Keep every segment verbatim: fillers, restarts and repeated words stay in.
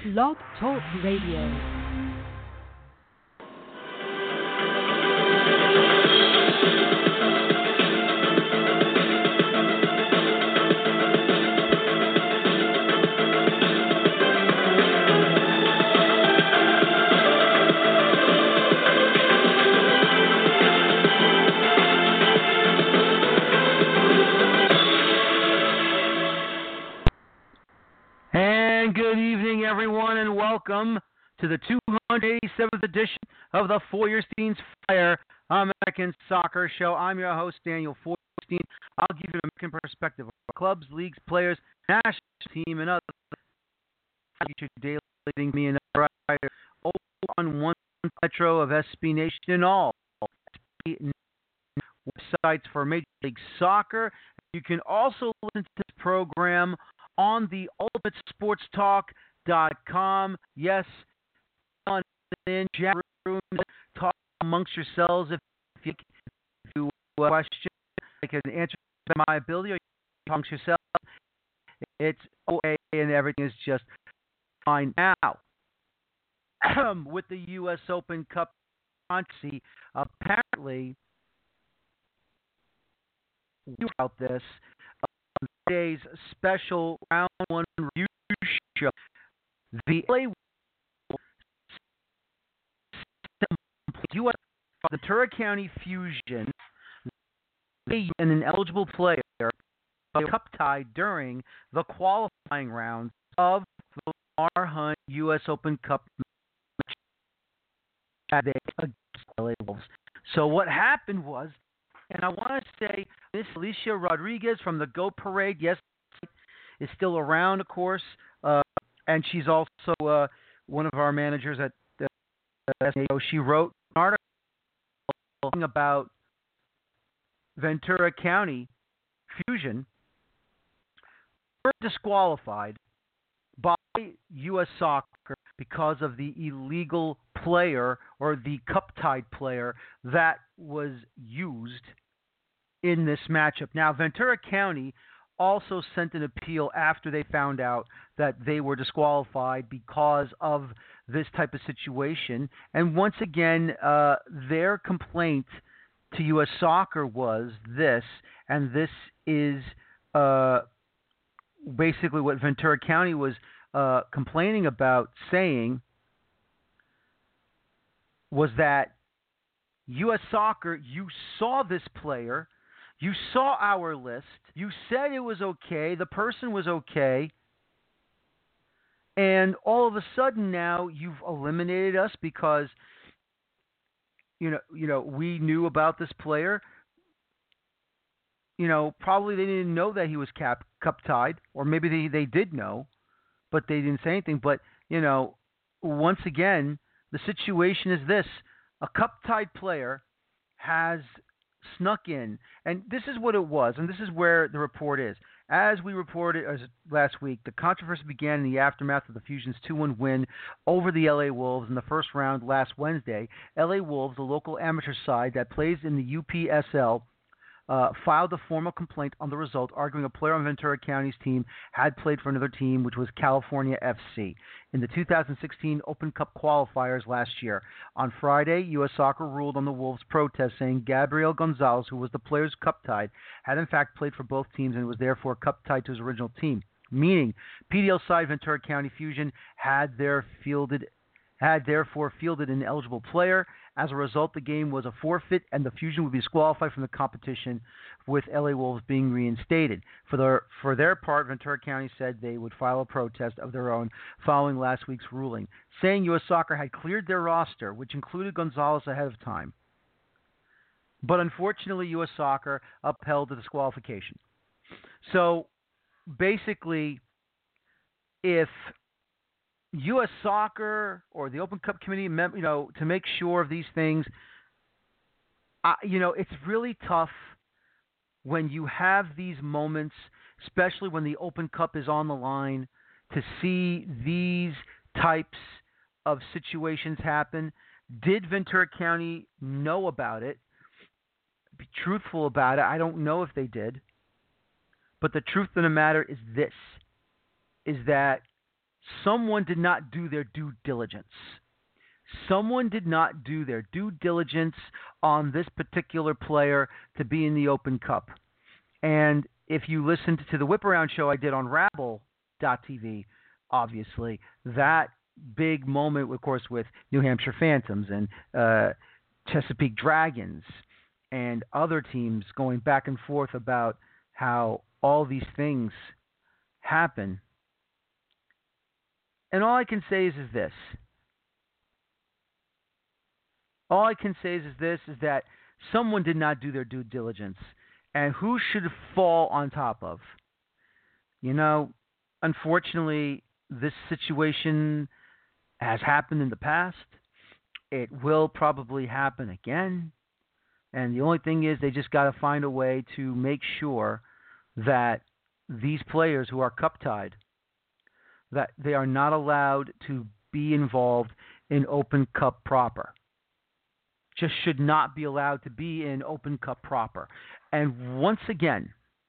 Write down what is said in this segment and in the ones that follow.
Blog Talk Radio. Everyone, and welcome to the two hundred eighty-seventh edition of the Feuerstein's Fire American Soccer Show. I'm your host, Daniel Feuerstein. I'll give you an American perspective of clubs, leagues, players, national team, and other. Daily leading me and other writer on one metro of S B Nation and all websites for Major League Soccer. You can also listen to this program on the Ultimate Sports Talk. Dot com. Yes, on in chat rooms, talk amongst yourselves. If, if you have a question, I can answer by my ability, or you can talk amongst yourself. It's okay, and everything is just fine now. With the U S Open Cup, apparently, about this on today's special round one review show. The L A U S Ventura County Fusion, and an eligible player cup tied during the qualifying rounds of the Lamar Hunt U S Open Cup match against L A Wolves. So what happened was, and I want to say Miss Alicia Rodriguez from the Go Parade, yes, is still around, of course. Uh, And she's also uh, one of our managers at the S N A O. She wrote an article about Ventura County Fusion were disqualified by U S Soccer because of the illegal player or the cup-tied player that was used in this matchup. Now, Ventura County also sent an appeal after they found out that they were disqualified because of this type of situation. And once again, uh, their complaint to U S Soccer was this, and this is uh, basically what Ventura County was uh, complaining about, saying was that U S Soccer, you saw this player, you saw our list. You said it was okay. The person was okay. And all of a sudden now you've eliminated us because, you know, you know, we knew about this player. You know, probably they didn't know that he was cap, cup tied, or maybe they, they did know, but they didn't say anything. But, you know, once again, the situation is this. A cup tied player has snuck in, and this is what it was, and this is where the report is. As we reported as last week, the controversy began in the aftermath of the Fusion's two one win over the L A Wolves in the first round last Wednesday. L A Wolves, the local amateur side that plays in the U P S L, uh, filed a formal complaint on the result, arguing a player on Ventura County's team had played for another team, which was California F C, in the two thousand sixteen Open Cup qualifiers last year. On Friday, U S Soccer ruled on the Wolves' protest, saying Gabriel Gonzalez, who was the player's cup-tied, had in fact played for both teams and was therefore cup-tied to his original team, meaning P D L side Ventura County Fusion had their fielded had therefore fielded an eligible player. As a result, the game was a forfeit, and the Fusion would be disqualified from the competition, with L A Wolves being reinstated. For their, for their part, Ventura County said they would file a protest of their own following last week's ruling, saying U S Soccer had cleared their roster, which included Gonzalez, ahead of time. But unfortunately, U S Soccer upheld the disqualification. So basically, if U S Soccer or the Open Cup Committee, you know, to make sure of these things, uh, you know, it's really tough when you have these moments, especially when the Open Cup is on the line, to see these types of situations happen. Did Ventura County know about it? Be truthful about it. I don't know if they did. But the truth of the matter is this, is that someone did not do their due diligence. Someone did not do their due diligence on this particular player to be in the Open Cup. And if you listened to the Whip Around show I did on Rabble dot T V, obviously, that big moment, of course, with New Hampshire Phantoms and uh, Chesapeake Dragons and other teams going back and forth about how all these things happen. And all I can say is, is this. All I can say is, is this, is that someone did not do their due diligence. And who should fall on top of? You know, unfortunately, this situation has happened in the past. It will probably happen again. And the only thing is they just got to find a way to make sure that these players who are cup tied, that they are not allowed to be involved in Open Cup proper. Just should not be allowed to be in Open Cup proper. And once again,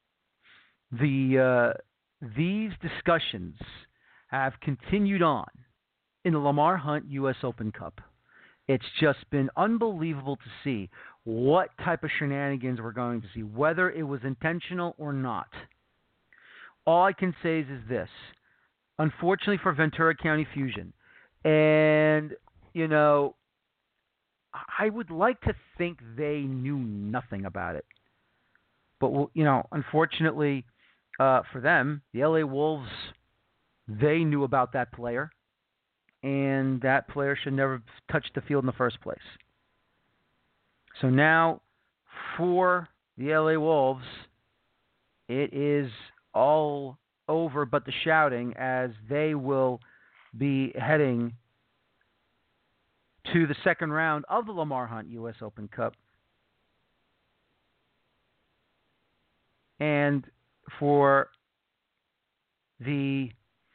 the uh, these discussions have continued on in the Lamar Hunt U S Open Cup. It's just been unbelievable to see what type of shenanigans we're going to see, whether it was intentional or not. All I can say is, is this. Unfortunately for Ventura County Fusion, and, you know, I would like to think they knew nothing about it. But, you know, unfortunately uh, for them, the L A Wolves, they knew about that player, and that player should never touch the field in the first place. So now, for the L A Wolves, it is all over but the shouting, as they will be heading to the second round of the Lamar Hunt U S Open Cup. And for the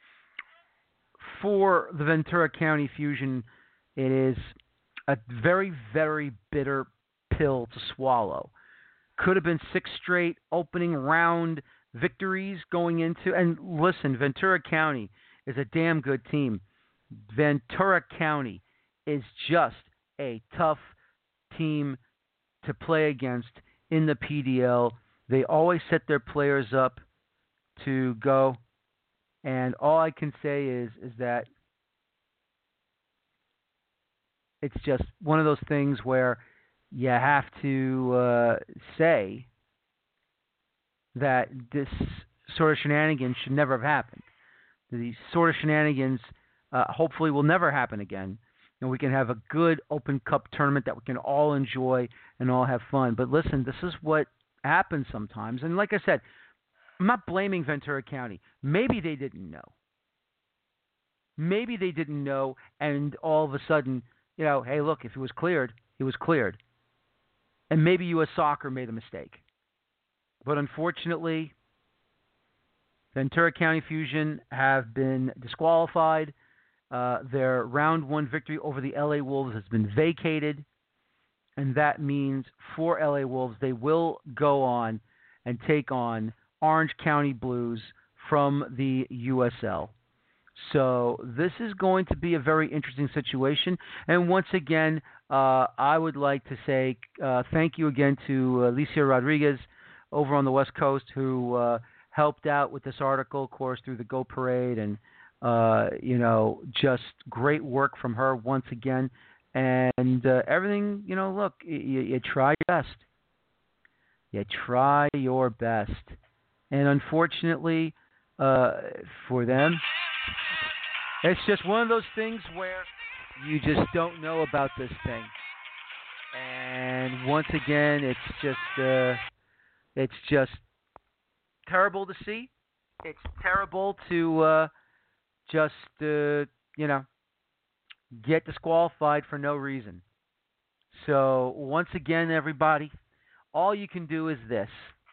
for the Ventura County Fusion, it is a very, very bitter pill to swallow. Could have been six straight opening round victories going into, and listen, Ventura County is a damn good team. Ventura County is just a tough team to play against in the P D L. They always set their players up to go, and all I can say is is that it's just one of those things where you have to uh, say that this sort of shenanigans should never have happened. These sort of shenanigans uh, hopefully will never happen again, and we can have a good Open Cup tournament that we can all enjoy and all have fun. But listen, this is what happens sometimes. And like I said, I'm not blaming Ventura County. Maybe they didn't know. Maybe they didn't know, and all of a sudden, you know, hey, look, if it was cleared, it was cleared. And maybe U S Soccer made a mistake. But unfortunately, Ventura County Fusion have been disqualified. Uh, their round one victory over the L A Wolves has been vacated. And that means for L A Wolves, they will go on and take on Orange County Blues from the U S L. So this is going to be a very interesting situation. And once again, uh, I would like to say uh, thank you again to Alicia Rodriguez over on the West Coast, who uh, helped out with this article, of course, through the Go Parade. And, uh, you know, just great work from her once again. And uh, everything, you know, look, you, you try your best. You try your best. And unfortunately uh, for them, it's just one of those things where you just don't know about this thing. And once again, it's just uh, it's just terrible to see. It's terrible to uh, just, uh, you know, get disqualified for no reason. So once again, everybody, all you can do is this.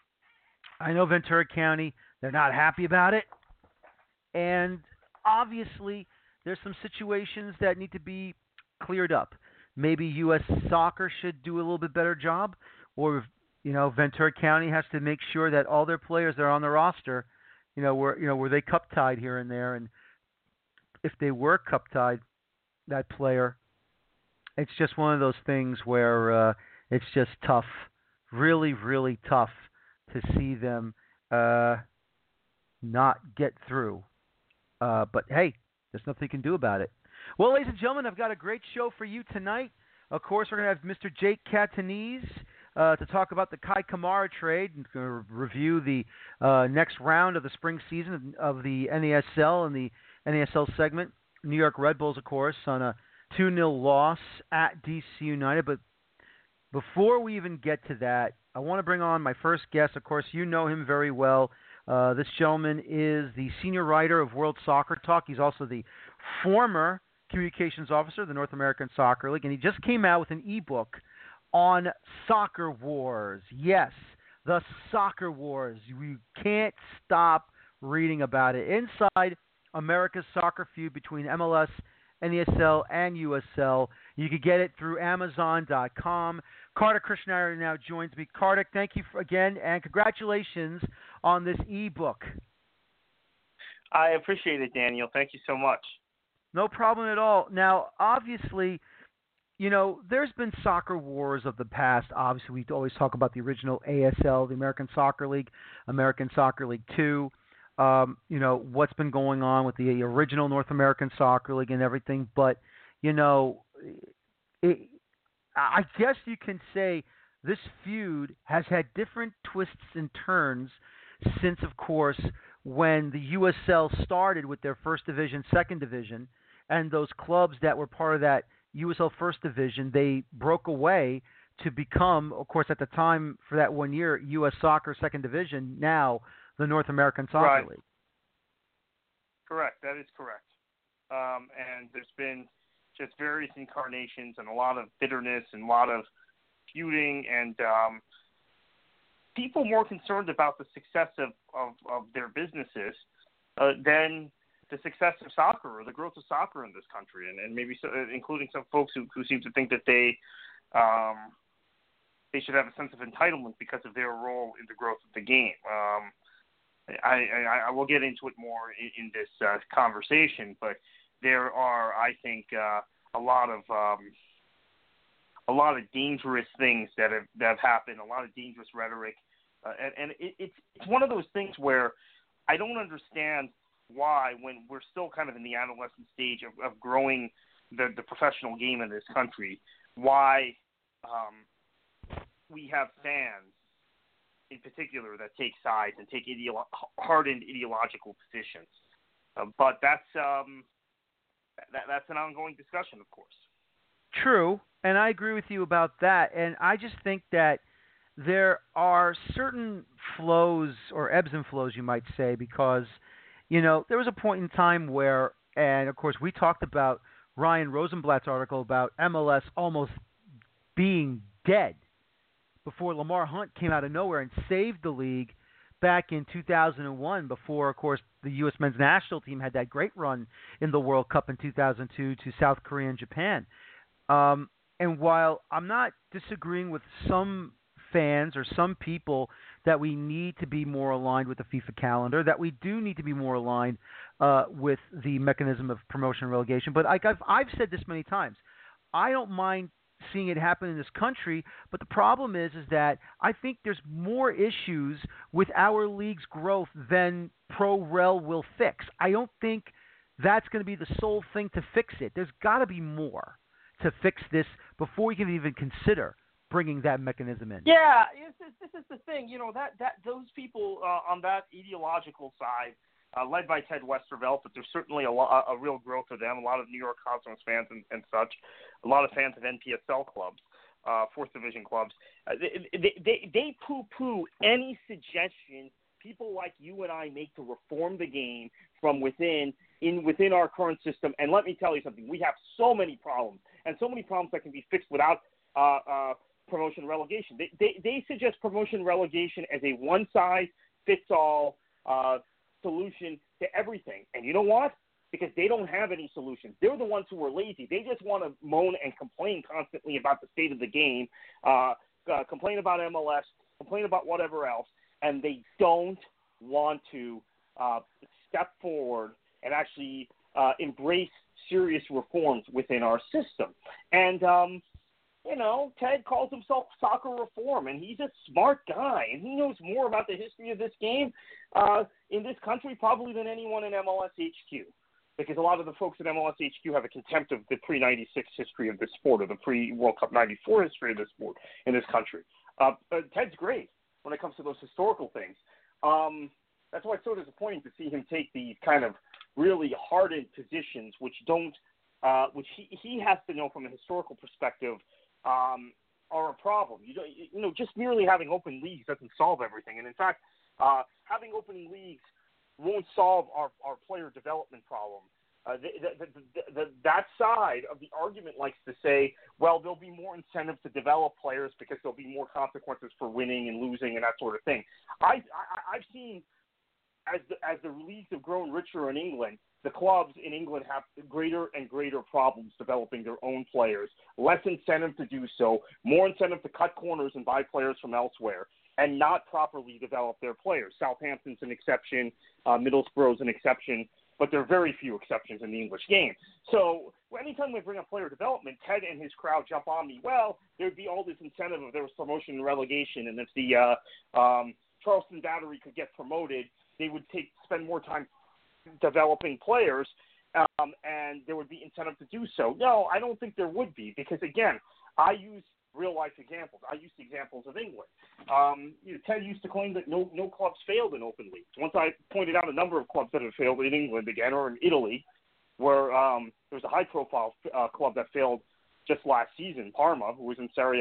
I know Ventura County, they're not happy about it. And obviously, there's some situations that need to be cleared up. Maybe U S Soccer should do a little bit better job, or, you know, Ventura County has to make sure that all their players that are on the roster, you know, were you know were they cup tied here and there, and if they were cup tied, that player, it's just one of those things where uh, it's just tough, really, really tough to see them uh, not get through. Uh, but hey, there's nothing you can do about it. Well, ladies and gentlemen, I've got a great show for you tonight. Of course, we're going to have Mister Jake Catanese uh, to talk about the Kai Kamara trade and going to review the uh, next round of the spring season of the N A S L and the N A S L segment. New York Red Bulls, of course, on a two nil loss at D C United. But before we even get to that, I want to bring on my first guest. Of course, you know him very well. Uh, this gentleman is the senior writer of World Soccer Talk. He's also the former communications officer of the North American Soccer League, and he just came out with an ebook on Soccer Wars. Yes, the Soccer Wars. We can't stop reading about it. Inside America's soccer feud between M L S, N A S L, and U S L. You can get it through Amazon dot com. Kartik Krishnaiyer now joins me. Kartik, thank you for, again, and congratulations on this ebook. I appreciate it, Daniel. Thank you so much. No problem at all. Now, obviously, you know, there's been soccer wars of the past. Obviously, we always talk about the original A S L, the American Soccer League, American Soccer League two. Um, you know, what's been going on with the original North American Soccer League and everything. But, you know, it, I guess you can say this feud has had different twists and turns since, of course, when the U S L started with their first division, second division, and those clubs that were part of that U S L first division, they broke away to become, of course, at the time for that one year, U S Soccer second division, now the North American Soccer right. League. Correct. That is correct. Um, and there's been just various incarnations and a lot of bitterness and a lot of feuding and um, people more concerned about the success of, of, of their businesses uh, than the success of soccer or the growth of soccer in this country, and, and maybe so, including some folks who, who seem to think that they um, they should have a sense of entitlement because of their role in the growth of the game. Um, I, I, I will get into it more in, in this uh, conversation, but there are, I think, uh, a lot of um, a lot of dangerous things that have that have happened, a lot of dangerous rhetoric, uh, and, and it, it's it's one of those things where I don't understand why, when we're still kind of in the adolescent stage of, of growing the, the professional game in this country, why um, we have fans in particular that take sides and take ideolo- hardened ideological positions. Uh, but that's um, that, that's an ongoing discussion, of course. True, and I agree with you about that. And I just think that there are certain flows or ebbs and flows, you might say, because, you know, there was a point in time where, and of course we talked about Ryan Rosenblatt's article about M L S almost being dead before Lamar Hunt came out of nowhere and saved the league back in two thousand one, before, of course, the U S men's national team had that great run in the World Cup in two thousand two to South Korea and Japan. Um, and while I'm not disagreeing with some fans or some people that we need to be more aligned with the FIFA calendar, that we do need to be more aligned uh, with the mechanism of promotion and relegation, but like I've, I've said this many times, I don't mind seeing it happen in this country, but the problem is is that I think there's more issues with our league's growth than Pro-Rel will fix. I don't think that's going to be the sole thing to fix it. There's got to be more to fix this before you can even consider bringing that mechanism in. Yeah, this is, this is the thing. You know, that, that those people uh, on that ideological side, uh, led by Ted Westervelt, but there's certainly a, lo- a real growth of them, a lot of New York Cosmos fans and, and such, a lot of fans of N P S L clubs, uh, fourth division clubs. Uh, they, they, they, they poo-poo any suggestion people like you and I make to reform the game from within in within our current system. And let me tell you something, we have so many problems, and so many problems that can be fixed without uh, uh, promotion relegation. They, they, they suggest promotion relegation as a one-size-fits-all uh, solution to everything. And you know what? Because they don't have any solutions. They're the ones who are lazy. They just want to moan and complain constantly about the state of the game, uh, uh, complain about M L S, complain about whatever else, and they don't want to uh, step forward and actually uh, embrace serious reforms within our system. And, um, you know, Ted calls himself soccer reform, and he's a smart guy, and he knows more about the history of this game uh, in this country probably than anyone in M L S H Q, because a lot of the folks at M L S H Q have a contempt of the pre ninety-six history of this sport or the pre-World Cup ninety-four history of this sport in this country. Uh, but Ted's great when it comes to those historical things. Um, that's why it's so disappointing to see him take these kind of really hardened positions, which don't, uh, which he, he has to know from a historical perspective, um, are a problem. You, don't, you know, just merely having open leagues doesn't solve everything. And in fact, uh, having open leagues won't solve our, our player development problem. Uh, the, the, the, the, that side of the argument likes to say, well, there'll be more incentive to develop players because there'll be more consequences for winning and losing and that sort of thing. I, I, I've seen as the, as the leagues have grown richer in England, the clubs in England have greater and greater problems developing their own players, less incentive to do so, more incentive to cut corners and buy players from elsewhere, and not properly develop their players. Southampton's an exception, uh, Middlesbrough's an exception, but there are very few exceptions in the English game. So anytime we bring up player development, Ted and his crowd jump on me, well, there'd be all this incentive if there was promotion and relegation, and if the uh, um, Charleston Battery could get promoted, they would take spend more time developing players, um, and there would be incentive to do so. No, I don't think there would be, because, again, I use real-life examples. I use examples of England. Um, you know, Ted used to claim that no, no clubs failed in open leagues. Once I pointed out a number of clubs that have failed in England again, or in Italy, where um, there was a high-profile uh, club that failed just last season, Parma, who was in Serie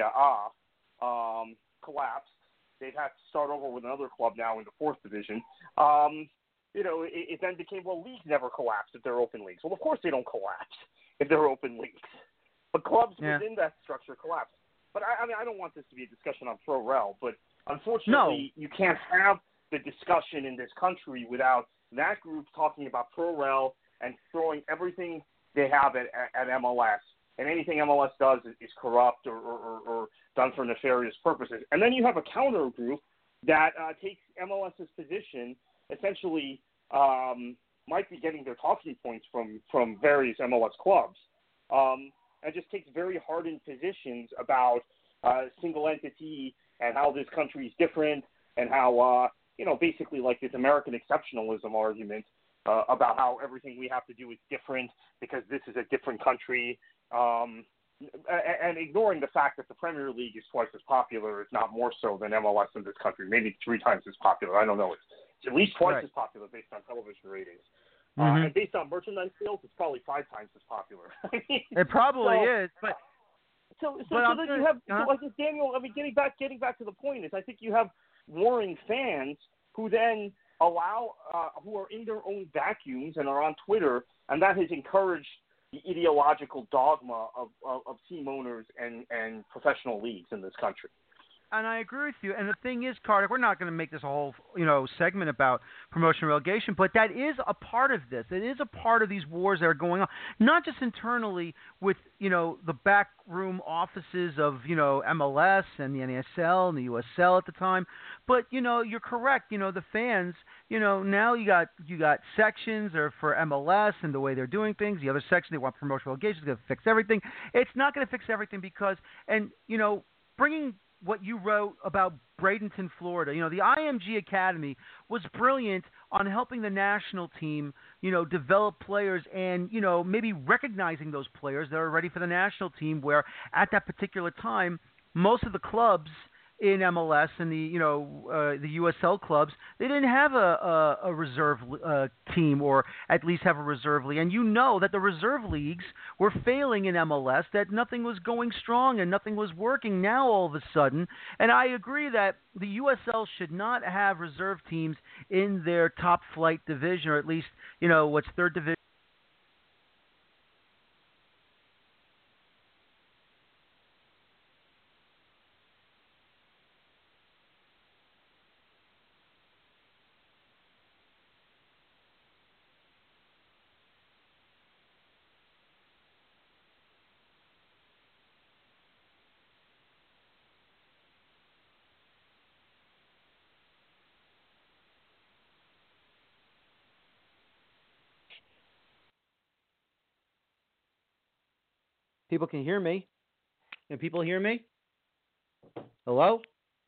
A, um, collapsed. They've had to start over with another club now in the fourth division. Um, you know, it, it then became, well, leagues never collapse if they're open leagues. Well, of course they don't collapse if they're open leagues. But clubs yeah. within that structure collapse. But, I, I mean, I don't want this to be a discussion on pro-rel, but unfortunately no. you can't have the discussion in this country without that group talking about pro-rel and throwing everything they have at, at M L S. And anything M L S does is, is corrupt or, or, or done for nefarious purposes. And then you have a counter group that uh, takes MLS's position, essentially um, might be getting their talking points from, from various M L S clubs, um, and just takes very hardened positions about uh, single entity and how this country is different and how, uh, you know, basically like this American exceptionalism argument uh, about how everything we have to do is different because this is a different country. Um, and ignoring the fact that the Premier League is twice as popular, if not more so, than M L S in this country, maybe three times as popular. I don't know. It's, it's at least twice right. as popular based on television ratings. Mm-hmm. Uh, and based on merchandise sales, it's probably five times as popular. I mean, it probably so, is, but so so, but so then you have uh-huh. so I think Daniel. I mean, getting back getting back to the point is, I think you have warring fans who then allow uh, who are in their own vacuums and are on Twitter, and that has encouraged the ideological dogma of, of, of team owners and, and professional leagues in this country. And I agree with you. And the thing is, Carter, we're not going to make this a whole, you know, segment about promotion and relegation, but that is a part of this. It is a part of these wars that are going on, not just internally with, you know, the backroom offices of, you know, M L S and the N A S L and the U S L at the time, but, you know, you're correct. You know, the fans, you know, now you got you got sections are for M L S and the way they're doing things. The other section, they want promotion and relegation. It's going to fix everything. It's not going to fix everything because, and, you know, bringing what you wrote about Bradenton, Florida. You know, the I M G Academy was brilliant on helping the national team, you know, develop players and, you know, maybe recognizing those players that are ready for the national team where at that particular time, most of the clubs in M L S and the, you know, uh, the U S L clubs, they didn't have a, a, a reserve uh, team or at least have a reserve league. And you know that the reserve leagues were failing in M L S, that nothing was going strong and nothing was working now all of a sudden. And I agree that the U S L should not have reserve teams in their top flight division, or at least, you know, what's third division. People can hear me. Can people hear me? Hello?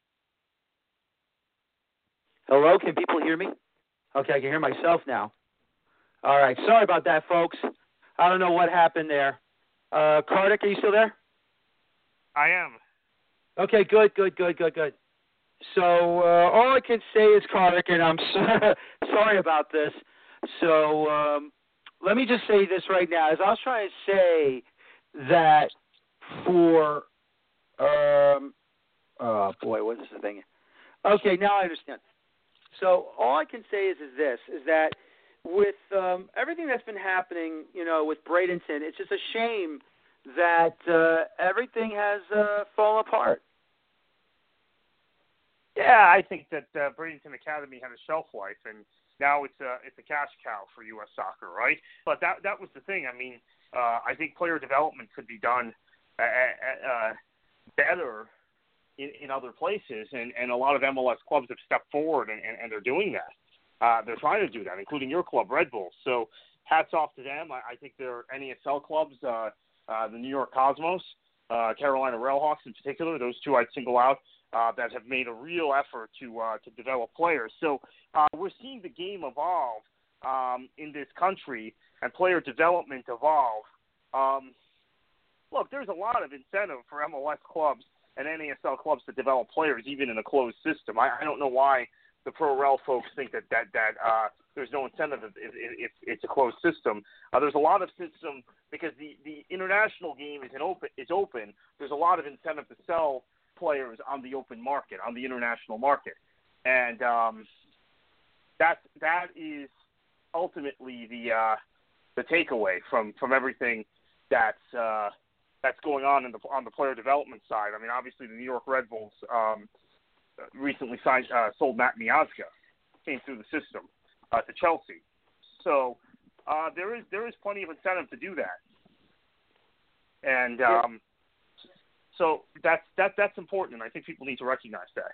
Hello? Can people hear me? Okay, I can hear myself now. All right. Sorry about that, folks. I don't know what happened there. Uh, Kartik, are you still there? I am. Okay, good, good, good, good, good. So uh, all I can say is, Kartik, and I'm so, sorry about this. So um, let me just say this right now. As I was trying to say that for, um, oh boy, what is the thing? Okay, now I understand. So all I can say is, is this, is that with um, everything that's been happening, you know, with Bradenton, it's just a shame that uh, everything has uh, fallen apart. Yeah, I think that uh, Bradenton Academy had a shelf life, and now it's a it's a cash cow for U S Soccer, right? But that that was the thing. I mean, uh, I think player development could be done uh, uh, better in, in other places, and, and a lot of M L S clubs have stepped forward, and, and, and they're doing that. Uh, they're trying to do that, including your club, Red Bull. So hats off to them. I, I think they're N A S L clubs, uh, uh, the New York Cosmos, uh, Carolina Railhawks in particular. Those two I'd single out. Uh, that have made a real effort to uh, to develop players. So uh, we're seeing the game evolve um, in this country and player development evolve. Um, look, there's a lot of incentive for M L S clubs and N A S L clubs to develop players, even in a closed system. I, I don't know why the pro-rel folks think that that that uh, there's no incentive if, if, if it's a closed system. Uh, there's a lot of system because the, the international game is an open is open. There's a lot of incentive to sell players on the open market, on the international market, and um, that that is ultimately the uh, the takeaway from, from everything that's uh, that's going on in the on the player development side. I mean, obviously the New York Red Bulls um, recently signed uh, sold Matt Miazga, came through the system uh, to Chelsea, so uh, there is there is plenty of incentive to do that, and. Um, So that's that that's important, and I think people need to recognize that.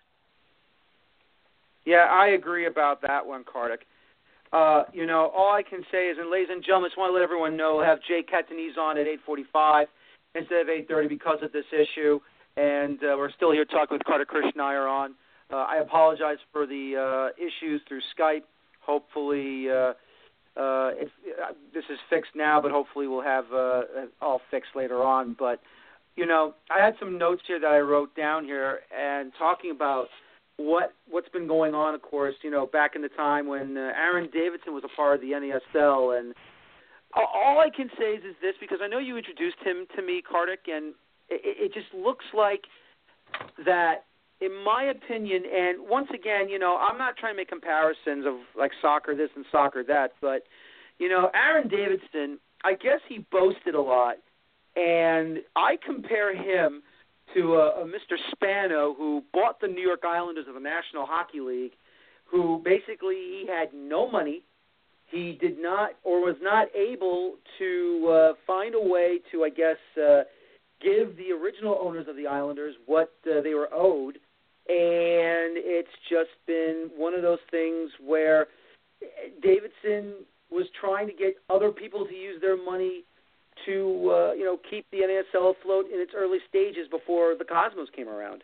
Yeah, I agree about that one, Kartik. Uh, you know, all I can say is, and ladies and gentlemen, I just want to let everyone know, we'll have Jay Catanese on at eight forty-five instead of eight thirty because of this issue, and uh, we're still here talking with Kartik Krishnaiyer on. Uh, I apologize for the uh, issues through Skype. Hopefully, uh, uh, if, uh, this is fixed now, but hopefully we'll have uh, it all fixed later on. But you know, I had some notes here that I wrote down here, and talking about what what's been going on. Of course, you know, back in the time when uh, Aaron Davidson was a part of the N A S L, and all I can say is, is this, because I know you introduced him to me, Kartik, and it, it just looks like that, in my opinion, and once again, you know, I'm not trying to make comparisons of like soccer this and soccer that, but you know, Aaron Davidson, I guess he boasted a lot. And I compare him to a, a Mister Spano, who bought the New York Islanders of the National Hockey League, who basically he had no money. He did not or was not able to uh, find a way to, I guess, uh, give the original owners of the Islanders what uh, they were owed. And it's just been one of those things where Davidson was trying to get other people to use their money to uh, you know, keep the N A S L afloat in its early stages before the Cosmos came around.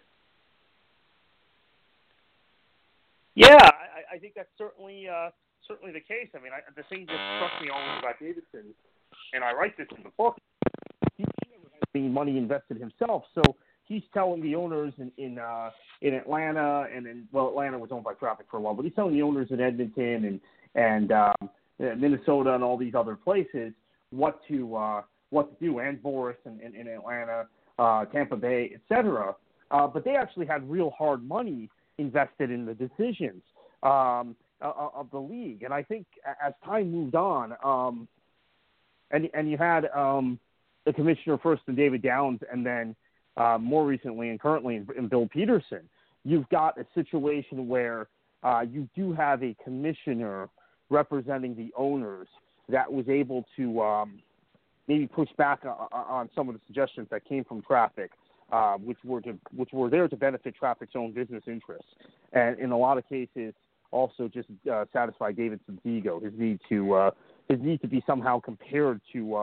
Yeah, I, I think that's certainly uh, certainly the case. I mean, I, the thing that struck me always about Davidson, and I write this in the book, he never had any money invested himself, so he's telling the owners in in, uh, in Atlanta, and in, well, Atlanta was owned by Traffic for a while, but he's telling the owners in Edmonton and and um, Minnesota and all these other places what to uh, what to do, and Boris and in, in, in Atlanta, uh, Tampa Bay, et cetera. Uh, but they actually had real hard money invested in the decisions um, uh, of the league. And I think as time moved on, um, and and you had um, the commissioner first in David Downs, and then uh, more recently and currently in, in Bill Peterson, you've got a situation where uh, you do have a commissioner representing the owners that was able to um, maybe push back on, on some of the suggestions that came from Traffic, uh, which were to, which were there to benefit Traffic's own business interests, and in a lot of cases also just uh, satisfy Davidson's ego, his need to uh, his need to be somehow compared to uh,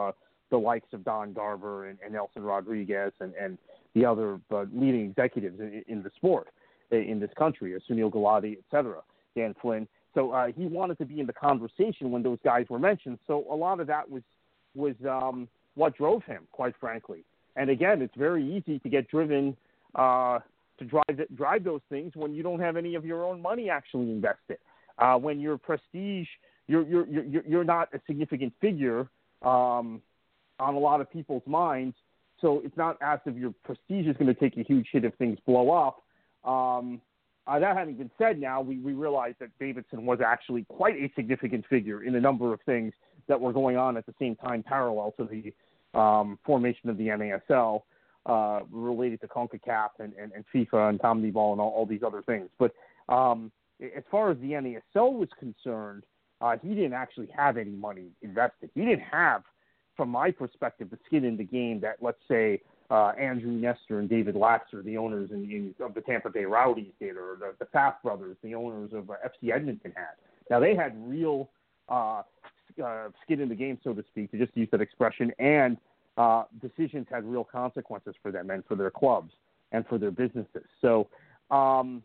the likes of Don Garber and, and Nelson Rodriguez and, and the other uh, leading executives in, in the sport in this country, Sunil Gulati, et cetera, Dan Flynn. So uh, he wanted to be in the conversation when those guys were mentioned. So a lot of that was was um, what drove him, quite frankly. And again, it's very easy to get driven uh, to drive drive those things when you don't have any of your own money actually invested. Uh, when you're prestige, you're you're you're you're not a significant figure um, on a lot of people's minds. So it's not as if your prestige is going to take a huge hit if things blow up. Um, uh, that having been said, now we, we realize that Davidson was actually quite a significant figure in a number of things that were going on at the same time, parallel to the um, formation of the N A S L, uh, related to CONCACAF and, and, and FIFA and Comedy Ball and all, all these other things. But um, as far as the N A S L was concerned, uh, he didn't actually have any money invested. He didn't have, from my perspective, the skin in the game that, let's say, Uh, Andrew Nestor and David Latzer, the owners in, in, of the Tampa Bay Rowdies did, or the, the Pfaff brothers, the owners of uh, F C Edmonton had. Now, they had real uh, uh, skin in the game, so to speak, to just use that expression, and uh, decisions had real consequences for them and for their clubs and for their businesses. So, um,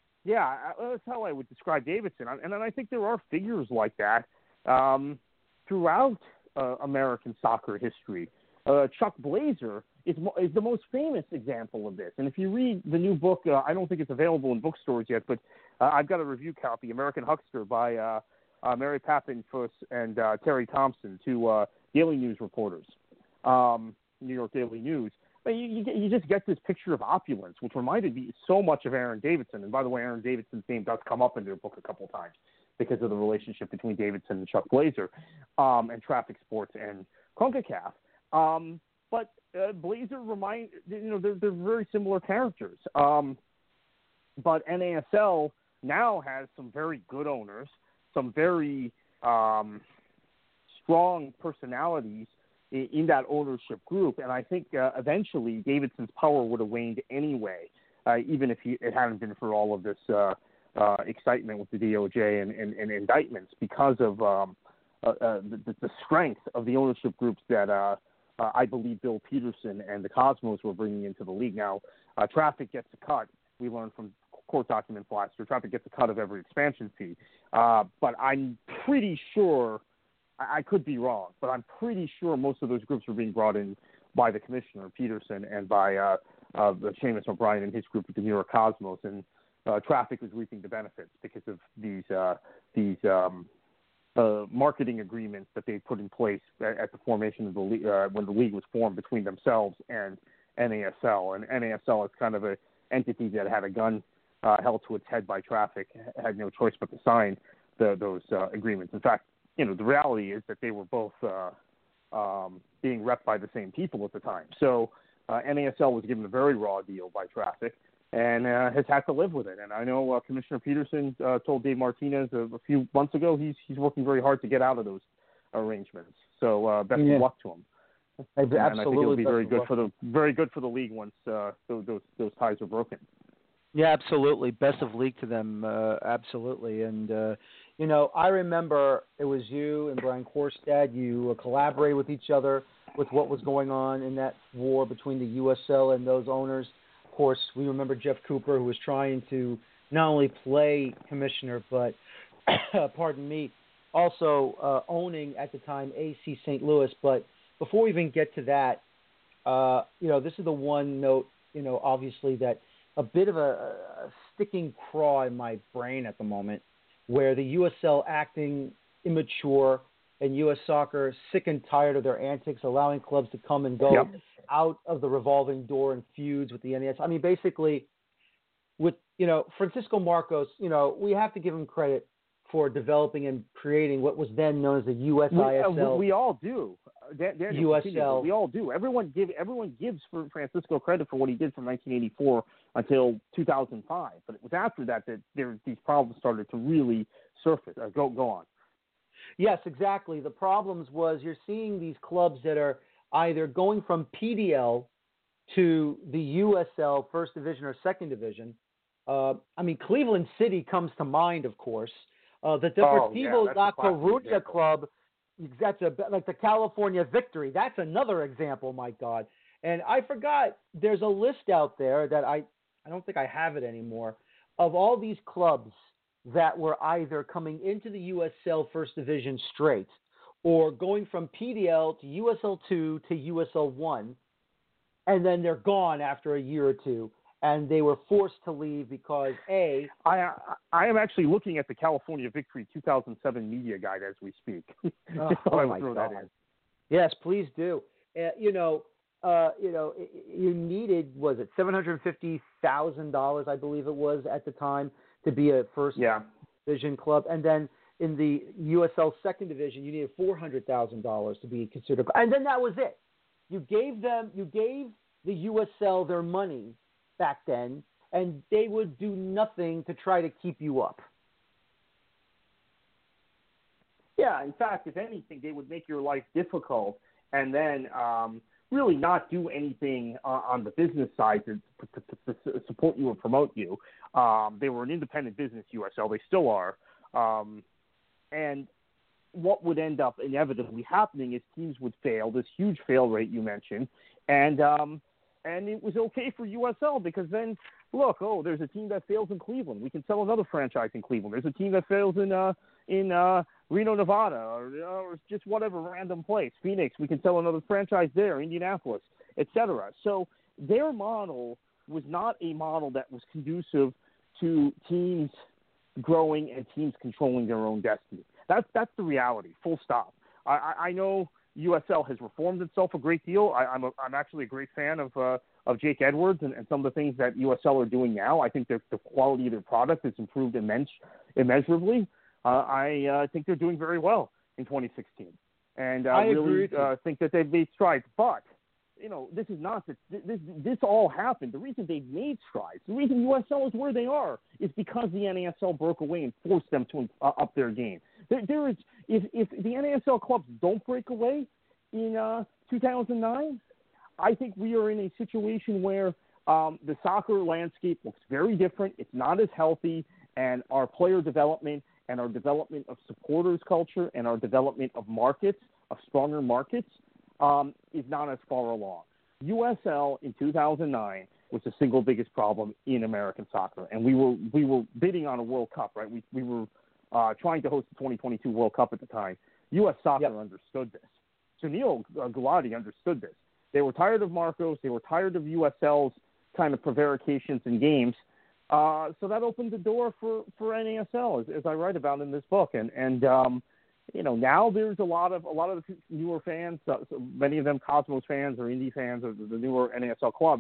yeah, that's how I would describe Davidson. And, and I think there are figures like that um, throughout uh, American soccer history. Uh, Chuck Blazer is, is the most famous example of this. And if you read the new book, uh, I don't think it's available in bookstores yet, but uh, I've got a review copy, American Huckster, by uh, uh, Mary Pappenfuss and uh, Terry Thompson, two uh, Daily News reporters, um, New York Daily News. But you, you, you just get this picture of opulence, which reminded me so much of Aaron Davidson. And by the way, Aaron Davidson's name does come up in their book a couple of times because of the relationship between Davidson and Chuck Blazer, um, and Traffic Sports and CONCACAF. Um, but uh, Blazer remind you know they're they're very similar characters. Um, but N A S L now has some very good owners, some very um, strong personalities in, in that ownership group, and I think uh, eventually Davidson's power would have waned anyway, uh, even if he, it hadn't been for all of this uh, uh, excitement with the D O J and, and, and indictments because of um, uh, uh, the, the strength of the ownership groups that. Uh, Uh, I believe Bill Peterson and the Cosmos were bringing into the league. Now, uh, Traffic gets a cut. We learned from court documents last year. Traffic gets a cut of every expansion fee. Uh, but I'm pretty sure, I, I could be wrong, but I'm pretty sure most of those groups were being brought in by the commissioner, Peterson, and by uh, uh, Seamus O'Brien and his group at the New York Cosmos. And uh, Traffic was reaping the benefits because of these uh, these um, Uh, marketing agreements that they put in place at, at the formation of the league, uh, when the league was formed between themselves and N A S L. And N A S L is kind of a entity that had a gun uh, held to its head by Traffic, had no choice but to sign the, those uh, agreements. In fact, you know, the reality is that they were both uh, um, being rep by the same people at the time. So uh, N A S L was given a very raw deal by Traffic, and uh, has had to live with it. And I know uh, Commissioner Peterson uh, told Dave Martinez a, a few months ago he's he's working very hard to get out of those arrangements. So uh, best Yeah. of luck to him. And, Absolutely, and I think it'll be very good luck. for the very good for the league once uh, those, those those ties are broken. Yeah, absolutely. Best of league to them, uh, absolutely. And, uh, you know, I remember it was you and Brian Korstad. You uh, collaborated with each other with what was going on in that war between the U S L and those owners. Of course, we remember Jeff Cooper, who was trying to not only play commissioner, but, pardon me, also uh, owning at the time A C Saint Louis. But before we even get to that, uh, you know, this is the one note, you know, obviously that a bit of a, a sticking craw in my brain at the moment, where the U S L acting immature and U S Soccer sick and tired of their antics, allowing clubs to come and go Yep. out of the revolving door and feuds with the N A S. I mean, basically, with, you know, Francisco Marcos, you know, we have to give him credit for developing and creating what was then known as the U S I S L. We, uh, we all do. Dan, Daniel, U S L. we all do. Everyone give everyone gives for Francisco credit for what he did from nineteen eighty-four until two thousand five. But it was after that that there these problems started to really surface. Uh, go go on. Yes, exactly. The problems was you're seeing these clubs that are either going from P D L to the U S L, First Division or Second Division. Uh, I mean, Cleveland City comes to mind, of course. Uh, the Deportivo oh, yeah, La Coruña club That's a like the California Victory. That's another example. My God. And I forgot. There's a list out there that I I don't think I have it anymore of all these clubs that were either coming into the U S L First Division straight or going from P D L to U S L two to U S L one, and then they're gone after a year or two, and they were forced to leave because, A... I, I am actually looking at the California Victory two thousand seven media guide as we speak. Just oh, thought oh I my would throw God. that in. Yes, please do. Uh, you know, uh, you know, you needed, was it seven hundred fifty thousand dollars, I believe it was at the time, to be a First Yeah. Division club, and then in the U S L Second Division, you needed four hundred thousand dollars to be considered, and then that was it. You gave them, you gave the U S L their money back then, and they would do nothing to try to keep you up. Yeah, in fact, if anything, they would make your life difficult and then um, really not do anything uh, on the business side to, to, to, to support you or promote you. Um, they were an independent business, U S L. They still are. Um, and what would end up inevitably happening is teams would fail, this huge fail rate you mentioned, and um, and it was okay for U S L because then, look, oh, there's a team that fails in Cleveland. We can sell another franchise in Cleveland. There's a team that fails in uh, in uh, Reno, Nevada, or, or just whatever random place, Phoenix. We can sell another franchise there, Indianapolis, et cetera. So their model was not a model that was conducive to teams growing and teams controlling their own destiny. That's that's the reality. Full stop. I, I, I know U S L has reformed itself a great deal. I, I'm a, I'm actually a great fan of uh, of Jake Edwards and, and some of the things that U S L are doing now. I think the quality of their product has improved immense, immeasurably. Uh, I uh, think they're doing very well in twenty sixteen, and uh, I really agree uh, think that they've made strides. But you know, this is not the, this. This all happened. The reason they've made strides, the reason U S L is where they are, is because the N A S L broke away and forced them to uh, up their game. There, there is if if the N A S L clubs don't break away in uh, two thousand nine, I think we are in a situation where um, the soccer landscape looks very different. It's not as healthy, and our player development and our development of supporters culture and our development of markets, of stronger markets, um, is not as far along. U S L in two thousand nine was the single biggest problem in American soccer, and we were we were bidding on a World Cup, right? We we were uh, trying to host the twenty twenty-two World Cup at the time. U S Soccer yep. understood this. Sunil Gulati understood this. They were tired of Marcos. They were tired of U S L's kind of prevarications in games. Uh, so that opened the door for, for N A S L, as, as I write about in this book. And, and um, you know, now there's a lot of a lot of the newer fans, uh, so many of them Cosmos fans or indie fans or the newer N A S L clubs,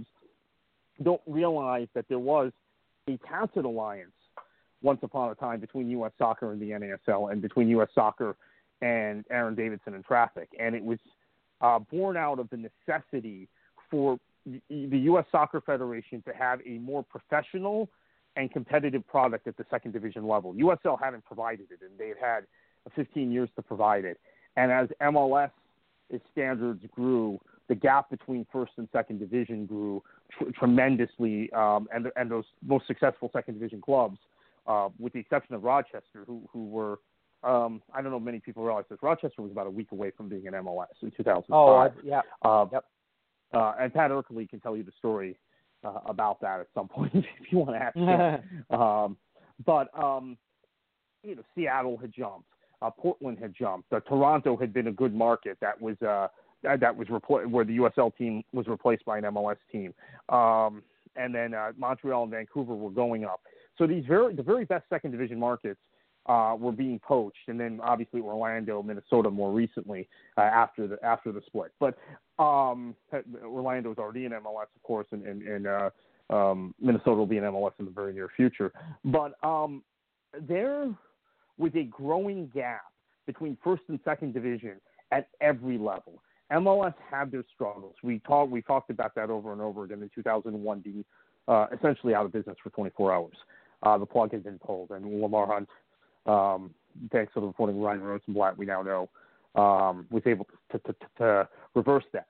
don't realize that there was a tacit alliance once upon a time between U S Soccer and the N A S L, and between U S Soccer and Aaron Davidson and Traffic. And it was uh, born out of the necessity for the U S Soccer Federation to have a more professional and competitive product at the second division level. U S L hadn't provided it, and they've had fifteen years to provide it. And as M L S standards grew, the gap between first and second division grew tr- tremendously, um, and, and those most successful second division clubs, uh, with the exception of Rochester, who, who were, um, I don't know if many people realize this, Rochester was about a week away from being an M L S in two thousand five. Oh, I, yeah. Uh, yep. Uh, and Pat Erkley can tell you the story uh, about that at some point if you want to ask him. um, but, um, you know, Seattle had jumped. Uh, Portland had jumped. Uh, Toronto had been a good market that was uh, that, that was repl- where the U S L team was replaced by an M L S team. Um, and then uh, Montreal and Vancouver were going up. So these very the very best second division markets uh, were being poached, and then obviously Orlando, Minnesota more recently uh, after the after the split. But um, Orlando is already in M L S, of course, and, and, and uh, um, Minnesota will be in M L S in the very near future. But um, there was a growing gap between first and second division at every level. M L S had their struggles. We talked we talked about that over and over again in two thousand one, being uh, essentially out of business for twenty-four hours. Uh, the plug had been pulled, and Lamar Hunt, um, thanks to the reporting of Ryan Rosenblatt, we now know, um, was able to, to, to, to reverse that.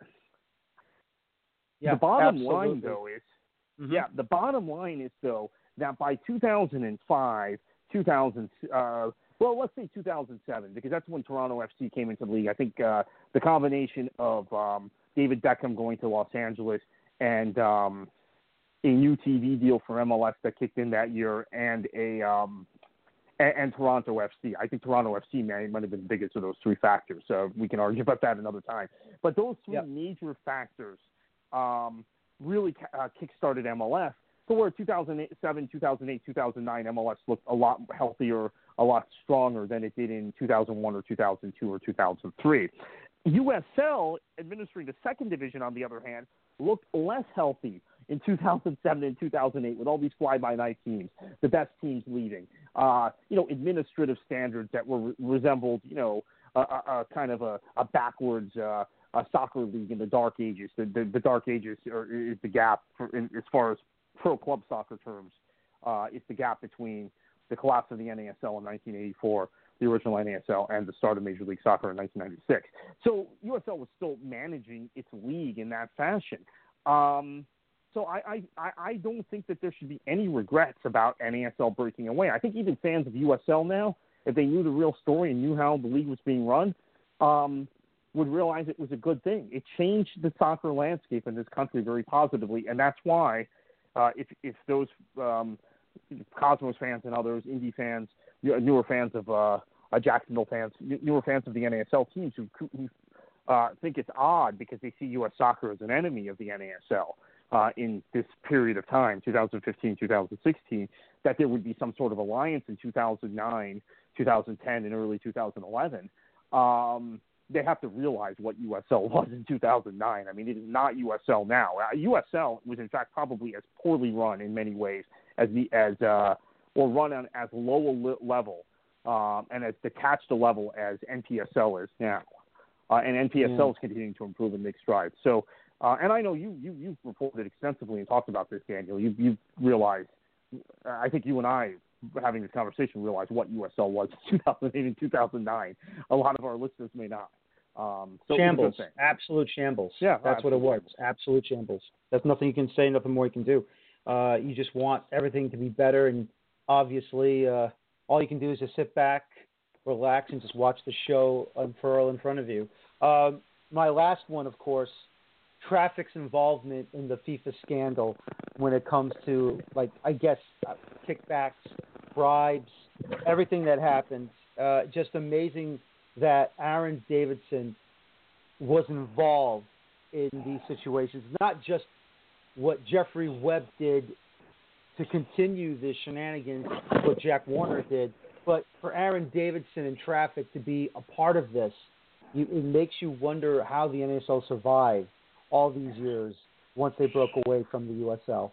Yeah, the bottom absolutely. line, though, is mm-hmm. yeah. The bottom line is though that by two thousand five, two thousand, uh, Well, let's say two thousand seven, because that's when Toronto F C came into the league. I think uh, the combination of um, David Beckham going to Los Angeles and um, a new T V deal for M L S that kicked in that year, and a um, and, and Toronto F C. I think Toronto F C might, might have been the biggest of those three factors. So we can argue about that another time. But those three yep. major factors um, really uh, kick-started M L S. So where two thousand seven, two thousand eight, two thousand nine, M L S looked a lot healthier, a lot stronger than it did in two thousand one or two thousand two or two thousand three. U S L, administering the second division, on the other hand, looked less healthy in two thousand seven and two thousand eight with all these fly-by-night teams, the best teams leading. Uh, you know, administrative standards that were resembled, you know, a, a, a kind of a, a backwards uh, a soccer league in the dark ages. The, the, the dark ages are, is the gap for, in, as far as pro club soccer terms. Uh, it's the gap between the collapse of the N A S L in nineteen eighty-four, the original N A S L, and the start of Major League Soccer in nineteen ninety-six. So U S L was still managing its league in that fashion. Um, so I, I, I don't think that there should be any regrets about N A S L breaking away. I think even fans of U S L now, if they knew the real story and knew how the league was being run, um, would realize it was a good thing. It changed the soccer landscape in this country very positively, and that's why uh, if, if those um, Cosmos fans and others, indie fans, newer fans of uh, uh, Jacksonville fans, newer fans of the N A S L teams who, who uh, think it's odd because they see U S soccer as an enemy of the N A S L uh, in this period of time, two thousand fifteen, two thousand sixteen, that there would be some sort of alliance in two thousand nine, two thousand ten, and early two thousand eleven. Um, they have to realize what U S L was in two thousand nine. I mean, it is not U S L now. Uh, U S L was, in fact, probably as poorly run in many ways as the as uh, or run on as low a li- level um, and as detached a level as N P S L is now. Uh, and N P S L yeah. is continuing to improve and make strides. So, uh, and I know you, you, you've reported extensively and talked about this, Daniel. You, you've realized, I think you and I, having this conversation, realized what U S L was in two thousand eight and two thousand nine. A lot of our listeners may not. Um, so shambles, absolute shambles. Yeah, that's what it was. Shambles. Absolute shambles. There's nothing you can say, nothing more you can do. Uh, you just want everything to be better, and obviously, uh, all you can do is just sit back, relax, and just watch the show unfurl in front of you. Uh, my last one, of course, Traffic's involvement in the FIFA scandal when it comes to, like, I guess, uh, kickbacks, bribes, everything that happened. Uh, just amazing that Aaron Davidson was involved in these situations, not just what Jeffrey Webb did to continue the shenanigans, what Jack Warner did, but for Aaron Davidson and Traffic to be a part of this. You, it makes you wonder how the N A S L survived all these years once they broke away from the U S L.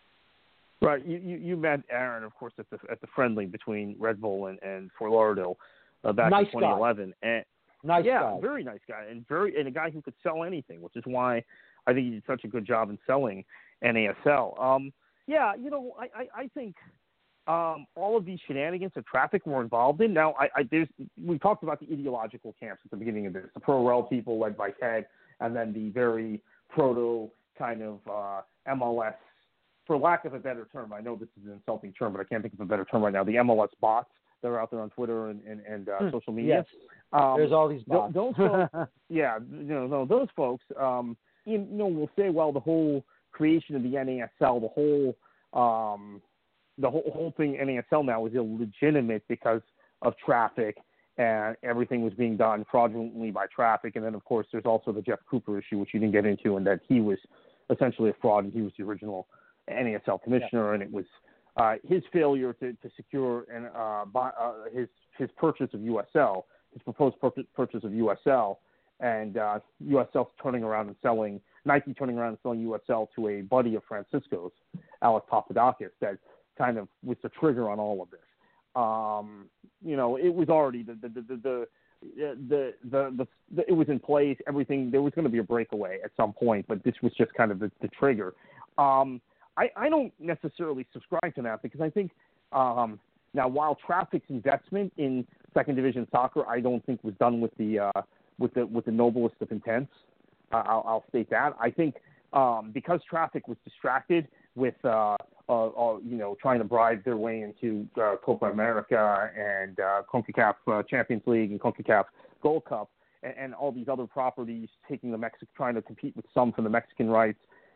Right. You, you, you met Aaron, of course, at the at the friendly between Red Bull and, and Fort Lauderdale uh, back nice in twenty eleven. Guy. And nice yeah, guy. very nice guy, and very and a guy who could sell anything, which is why I think he did such a good job in selling N A S L. Um, yeah, you know, I, I, I think um, all of these shenanigans that Traffic were involved in. Now, I, I there's we talked about the ideological camps at the beginning of this, the pro-rel people led by Ted, and then the very proto kind of uh, M L S, for lack of a better term. I know this is an insulting term, but I can't think of a better term right now. The M L S bots that are out there on Twitter and and, and uh, hmm. social media. Yes. Um, There's all these bots. Those folks, yeah, you know, no, those folks, um, you know, will say, well, the whole creation of the N A S L, the whole, um, the whole whole thing N A S L now is illegitimate because of Traffic, and everything was being done fraudulently by Traffic. And then, of course, there's also the Jeff Cooper issue, which you didn't get into, and that he was essentially a fraud, and he was the original N A S L commissioner, yeah. and it was uh, his failure to, to secure and uh, buy, uh, his his purchase of U S L. His proposed purchase of U S L, and uh, U S L turning around and selling, Nike turning around and selling U S L to a buddy of Francisco's, Alex Papadakis, that kind of was the trigger on all of this. Um, you know, it was already, the the, the, the, the, the, the, the it was in place, everything, there was going to be a breakaway at some point, but this was just kind of the, the trigger. Um, I, I don't necessarily subscribe to that because I think, um, now while Traffic's investment in second division soccer, I don't think was done with the uh, with the with the noblest of intents. Uh, I'll, I'll state that. I think um, because Traffic was distracted with uh, uh, uh, you know, trying to bribe their way into uh, Copa America and uh, CONCACAF uh, Champions League and CONCACAF Gold Cup, and, and all these other properties taking the Mexican, trying to compete with some for the Mexican rights.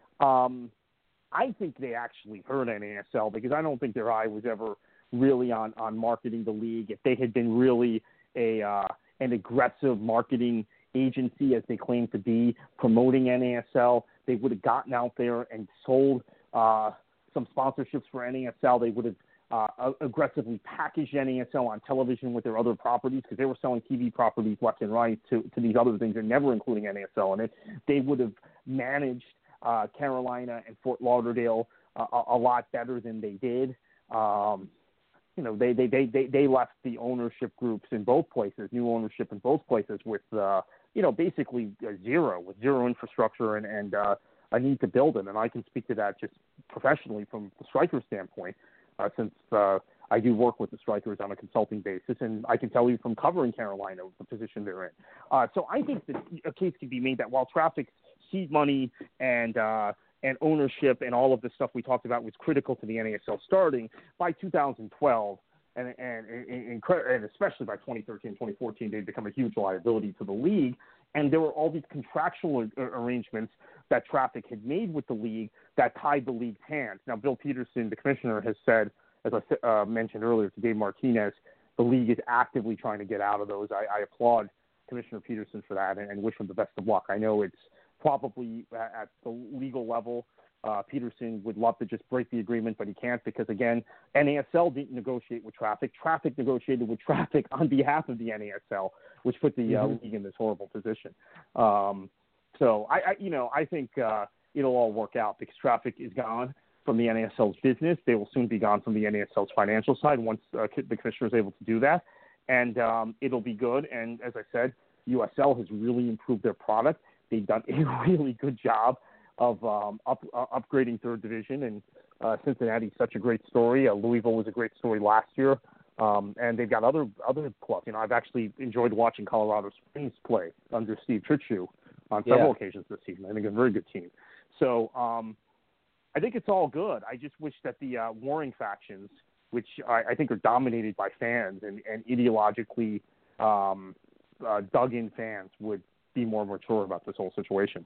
Um, I think they actually hurt N A S L because I don't think their eye was ever really on, on marketing the league. If they had been really a uh, an aggressive marketing agency, as they claim to be, promoting N A S L, they would have gotten out there and sold uh, some sponsorships for N A S L. They would have uh, aggressively packaged N A S L on television with their other properties, because they were selling T V properties left and right to, to these other things and never including N A S L in it. They would have managed uh, Carolina and Fort Lauderdale uh, a, a lot better than they did. Um, you know, they, they, they, they, they left the ownership groups in both places, new ownership in both places with, uh, you know, basically uh, zero, with zero infrastructure and, and uh, a need to build it. And I can speak to that just professionally from the Strikers standpoint, uh, since uh, I do work with the Strikers on a consulting basis, and I can tell you from covering Carolina the position they're in. Uh, so I think that a case can be made that while Traffic seed money and uh, and ownership and all of the stuff we talked about was critical to the N A S L starting, by two thousand twelve, and, and, and, and especially by twenty thirteen, twenty fourteen, they'd become a huge liability to the league. And there were all these contractual arrangements that Traffic had made with the league that tied the league's hands. Now, Bill Peterson, the commissioner, has said, as I uh, mentioned earlier to Dave Martinez, the league is actively trying to get out of those. I, I applaud Commissioner Peterson for that and, and wish him the best of luck. I know it's probably at the legal level, uh, Peterson would love to just break the agreement, but he can't because, again, N A S L didn't negotiate with Traffic. Traffic negotiated with Traffic on behalf of the N A S L, which put the mm-hmm. uh, league in this horrible position. Um, so, I, I, you know, I think uh, it'll all work out because Traffic is gone from the N A S L's business. They will soon be gone from the N A S L's financial side once uh, the commissioner is able to do that. And um, it'll be good. And as I said, U S L has really improved their product. They've done a really good job of um, up, uh, upgrading third division, and uh, Cincinnati's such a great story. Uh, Louisville was a great story last year, um, and they've got other other clubs. You know, I've actually enjoyed watching Colorado Springs play under Steve Trittschuh on several yeah. occasions this season. I think it's a very good team. So um, I think it's all good. I just wish that the uh, warring factions, which I, I think are dominated by fans and, and ideologically um, uh, dug-in fans, would be more mature about this whole situation.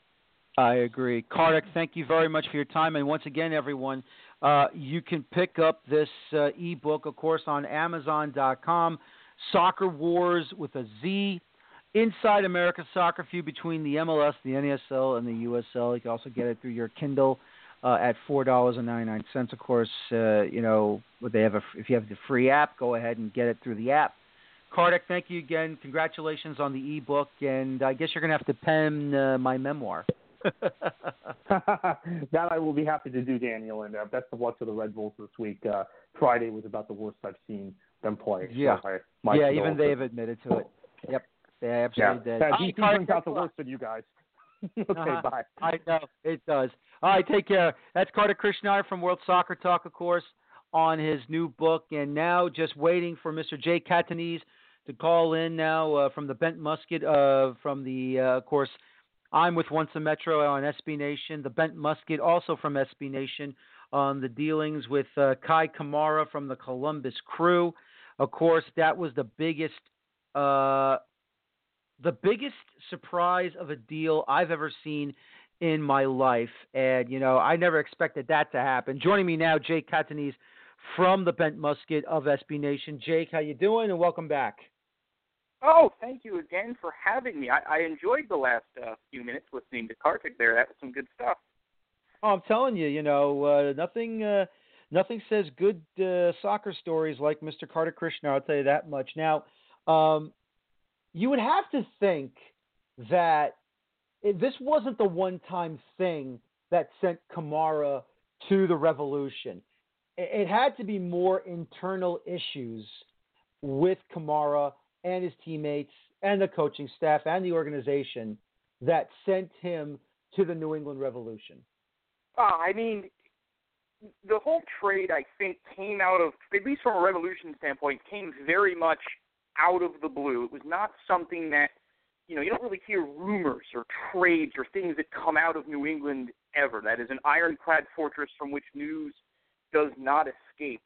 I agree. Kartik, thank you very much for your time. And once again, everyone, uh, you can pick up this uh, ebook, of course, on Amazon dot com. Soccer Wars with a Z. Inside America's Soccer Feud between the M L S, the N A S L, and the U S L. You can also get it through your Kindle uh, at four dollars and ninety-nine cents. Of course, uh, you know, they have a, if you have the free app, go ahead and get it through the app. Kartik, thank you again. Congratulations on the ebook, and I guess you're going to have to pen uh, my memoir. That I will be happy to do, Daniel, and uh, best of luck to the Red Bulls this week. Uh, Friday was about the worst I've seen them play. Yeah, so I, my yeah, even they've admitted to it. Yep, they absolutely yeah. did. Yeah, All D C right, brings out the worst of you guys. Okay, uh-huh. bye. I know, it does. All right, take care. That's Kartik Krishnaiyer from World Soccer Talk, of course, on his new book, and now just waiting for Mister Jay Catanese to call in now uh, from the Bent Musket, uh, from the, uh, of course, I'm with Once a Metro on S B Nation, the Bent Musket, also from S B Nation, on the dealings with uh, Kai Kamara from the Columbus Crew. Of course, that was the biggest, uh, the biggest surprise of a deal I've ever seen in my life, and you know, I never expected that to happen. Joining me now, Jake Catanese from the Bent Musket of S B Nation. Jake, how you doing? And welcome back. Oh, thank you again for having me. I, I enjoyed the last uh, few minutes listening to Kartik there. That was some good stuff. Oh, I'm telling you, you know, uh, nothing uh, nothing says good uh, soccer stories like Mister Kartik Krishnaiyer, I'll tell you that much. Now, um, you would have to think that it, this wasn't the one-time thing that sent Kamara to the Revolution. It, it had to be more internal issues with Kamara and his teammates and the coaching staff and the organization that sent him to the New England Revolution. Uh, I mean, the whole trade, I think, came out of, at least from a Revolution standpoint, came very much out of the blue. It was not something that, you know, you don't really hear rumors or trades or things that come out of New England ever. That is an ironclad fortress from which news does not escape.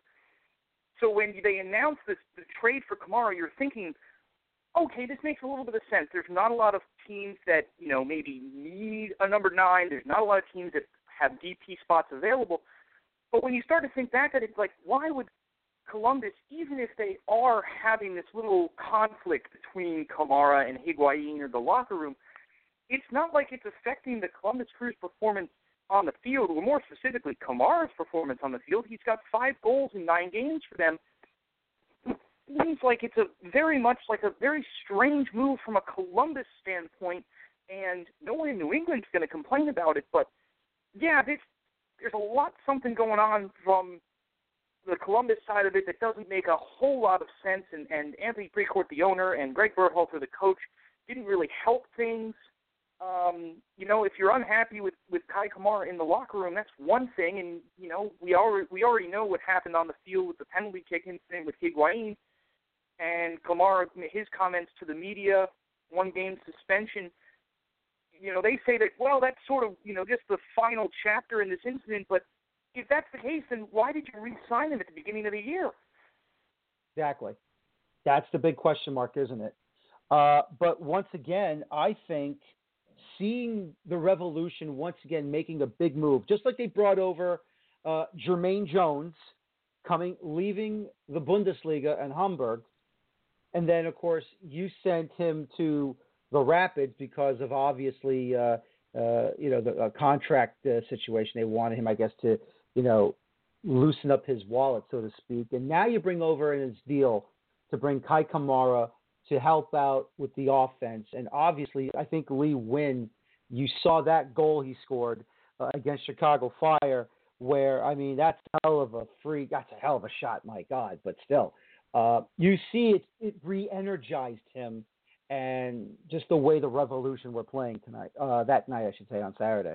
So when they announce this the trade for Kamara, you're thinking, okay, this makes a little bit of sense. There's not a lot of teams that, you know, maybe need a number nine. There's not a lot of teams that have D P spots available. But when you start to think back at it, it's like, why would Columbus, even if they are having this little conflict between Kamara and Higuain or the locker room, it's not like it's affecting the Columbus Crew's performance on the field, or more specifically, Kamara's performance on the field. He's got five goals in nine games for them. It seems like it's a very much like a very strange move from a Columbus standpoint, and no one in New England's going to complain about it. But, yeah, there's, there's a lot something going on from the Columbus side of it that doesn't make a whole lot of sense, and, and Anthony Precourt, the owner, and Greg Berhalter, the coach, didn't really help things. Um, you know, if you're unhappy with, with Kai Kamara in the locker room, that's one thing. And, you know, we already, we already know what happened on the field with the penalty kick incident with Higuain. And Kamara, his comments to the media, one game suspension, you know, they say that, well, that's sort of, you know, just the final chapter in this incident. But if that's the case, then why did you re-sign him at the beginning of the year? Exactly. That's the big question mark, isn't it? Uh, but once again, I think seeing the Revolution once again making a big move, just like they brought over uh, Jermaine Jones, coming, leaving the Bundesliga and Hamburg, and then of course you sent him to the Rapids because of obviously uh, uh, you know the uh, contract uh, situation. They wanted him, I guess, to you know loosen up his wallet, so to speak. And now you bring over in his deal to bring Kai Kamara to help out with the offense. And obviously, I think Lee Nguyen, you saw that goal he scored uh, against Chicago Fire, where, I mean, that's a hell of a free, that's a hell of a shot, my God, but still. Uh, you see it, it re-energized him, and just the way the Revolution were playing tonight, uh, that night, I should say, on Saturday.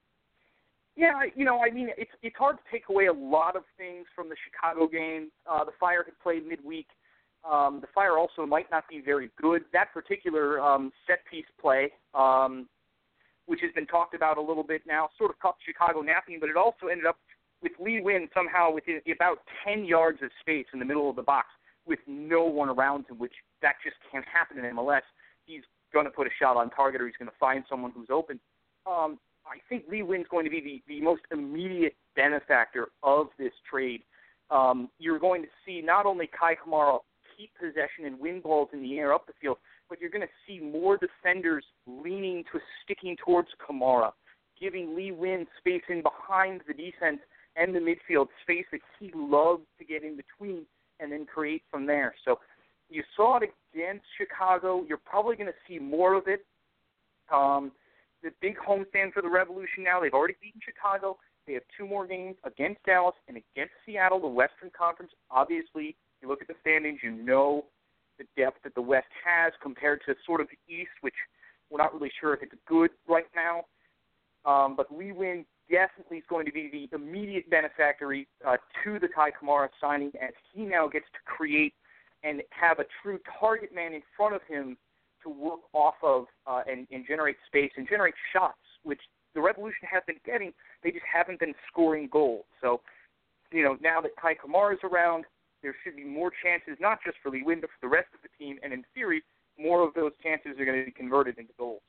Yeah, you know, I mean, it's it's hard to take away a lot of things from the Chicago game. Uh, the Fire had played midweek. Um, the Fire also might not be very good. That particular um, set-piece play, um, which has been talked about a little bit now, sort of caught Chicago napping, but it also ended up with Lee Nguyen somehow within about ten yards of space in the middle of the box with no one around him, which that just can't happen in M L S. He's going to put a shot on target, or he's going to find someone who's open. Um, I think Lee Nguyen's going to be the, the most immediate benefactor of this trade. Um, you're going to see not only Kai Kamara keep possession and win balls in the air up the field, but you're going to see more defenders leaning to sticking towards Kamara, giving Lee Nguyen space in behind the defense and the midfield, space that he loves to get in between and then create from there. So you saw it against Chicago. You're probably going to see more of it. Um, the big homestand for the Revolution now, they've already beaten Chicago. They have two more games against Dallas and against Seattle, the Western Conference. Obviously, you look at the standings, you know the depth that the West has compared to sort of the East, which we're not really sure if it's good right now. Um, but Lee Nguyen definitely is going to be the immediate benefactor uh, to the Kai Kamara signing, as he now gets to create and have a true target man in front of him to work off of uh, and, and generate space and generate shots, which the Revolution have been getting. They just haven't been scoring goals. So, you know, now that Kai Kamara is around, there should be more chances, not just for Lee Nguyen, but for the rest of the team. And in theory, more of those chances are going to be converted into goals.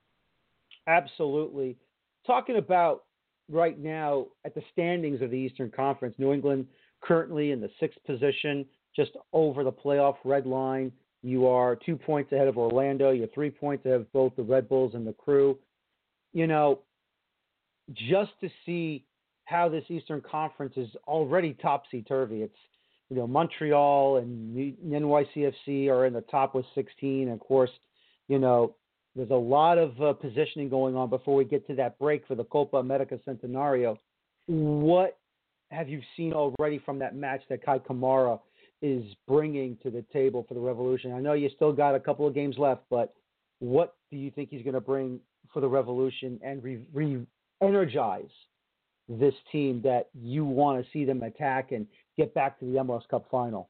Absolutely. Talking about right now at the standings of the Eastern Conference, New England currently in the sixth position, just over the playoff red line. You are two points ahead of Orlando. You're three points ahead of both the Red Bulls and the Crew. You know, just to see how this Eastern Conference is already topsy-turvy. It's, you know, Montreal and N Y C F C are in the top with sixteen. And of course, you know, there's a lot of uh, positioning going on before we get to that break for the Copa America Centenario. What have you seen already from that match that Kai Kamara is bringing to the table for the Revolution? I know you still got a couple of games left, but what do you think he's going to bring for the Revolution and re- re-energize this team that you want to see them attack and get back to the M L S Cup final?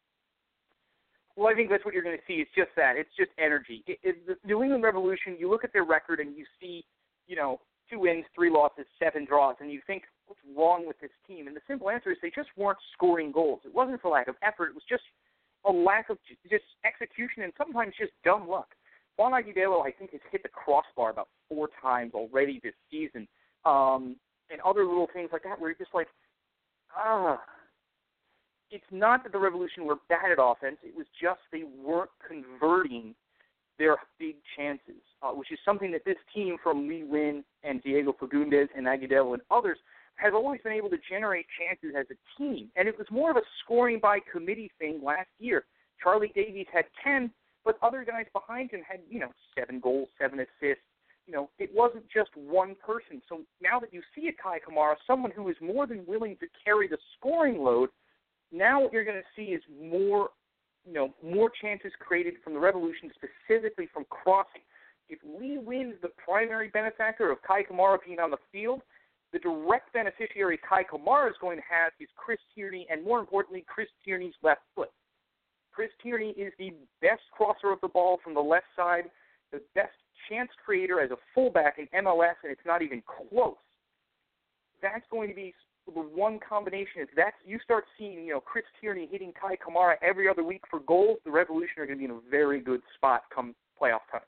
Well, I think that's what you're going to see. It's just that. It's just energy. It, it, the New England Revolution, you look at their record and you see, you know, two wins, three losses, seven draws, and you think, what's wrong with this team? And the simple answer is they just weren't scoring goals. It wasn't for lack of effort. It was just a lack of just execution and sometimes just dumb luck. Juan Agudelo, I think, has hit the crossbar about four times already this season, um, and other little things like that where you're just like, ah. It's not that the Revolution were bad at offense. It was just they weren't converting their big chances, uh, which is something that this team from Lee Nguyen and Diego Fagundes and Agudelo and others has always been able to generate chances as a team. And it was more of a scoring by committee thing last year. Charlie Davies had ten, but other guys behind him had, you know, seven goals, seven assists. You know, it wasn't just one person. So now that you see a Kai Kamara, someone who is more than willing to carry the scoring load, now what you're going to see is more, you know, more chances created from the Revolution, specifically from crossing. If Lee Nguyen is the primary benefactor of Kai Kamara being on the field, the direct beneficiary Kai Kamara is going to have is Chris Tierney, and more importantly, Chris Tierney's left foot. Chris Tierney is the best crosser of the ball from the left side, the best chance creator as a fullback in M L S, and it's not even close. That's going to be the one combination. Is that you start seeing, you know, Chris Tierney hitting Kai Kamara every other week for goals, the Revolution are going to be in a very good spot come playoff time.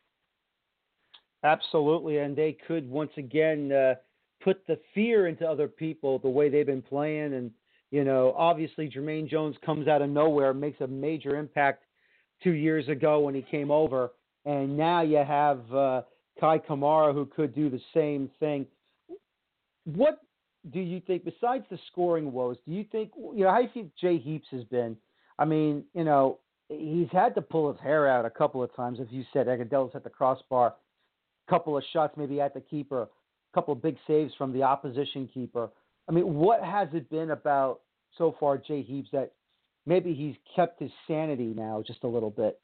Absolutely, and they could once again uh, put the fear into other people the way they've been playing. And, you know, obviously Jermaine Jones comes out of nowhere, makes a major impact two years ago when he came over, and now you have uh, Kai Kamara who could do the same thing. What do you think, besides the scoring woes, do you think, you know, how do you think Jay Heaps has been? I mean, you know, he's had to pull his hair out a couple of times, as you said. Agudelo's at the crossbar, a couple of shots maybe at the keeper, a couple of big saves from the opposition keeper. I mean, what has it been about so far Jay Heaps that maybe he's kept his sanity now just a little bit?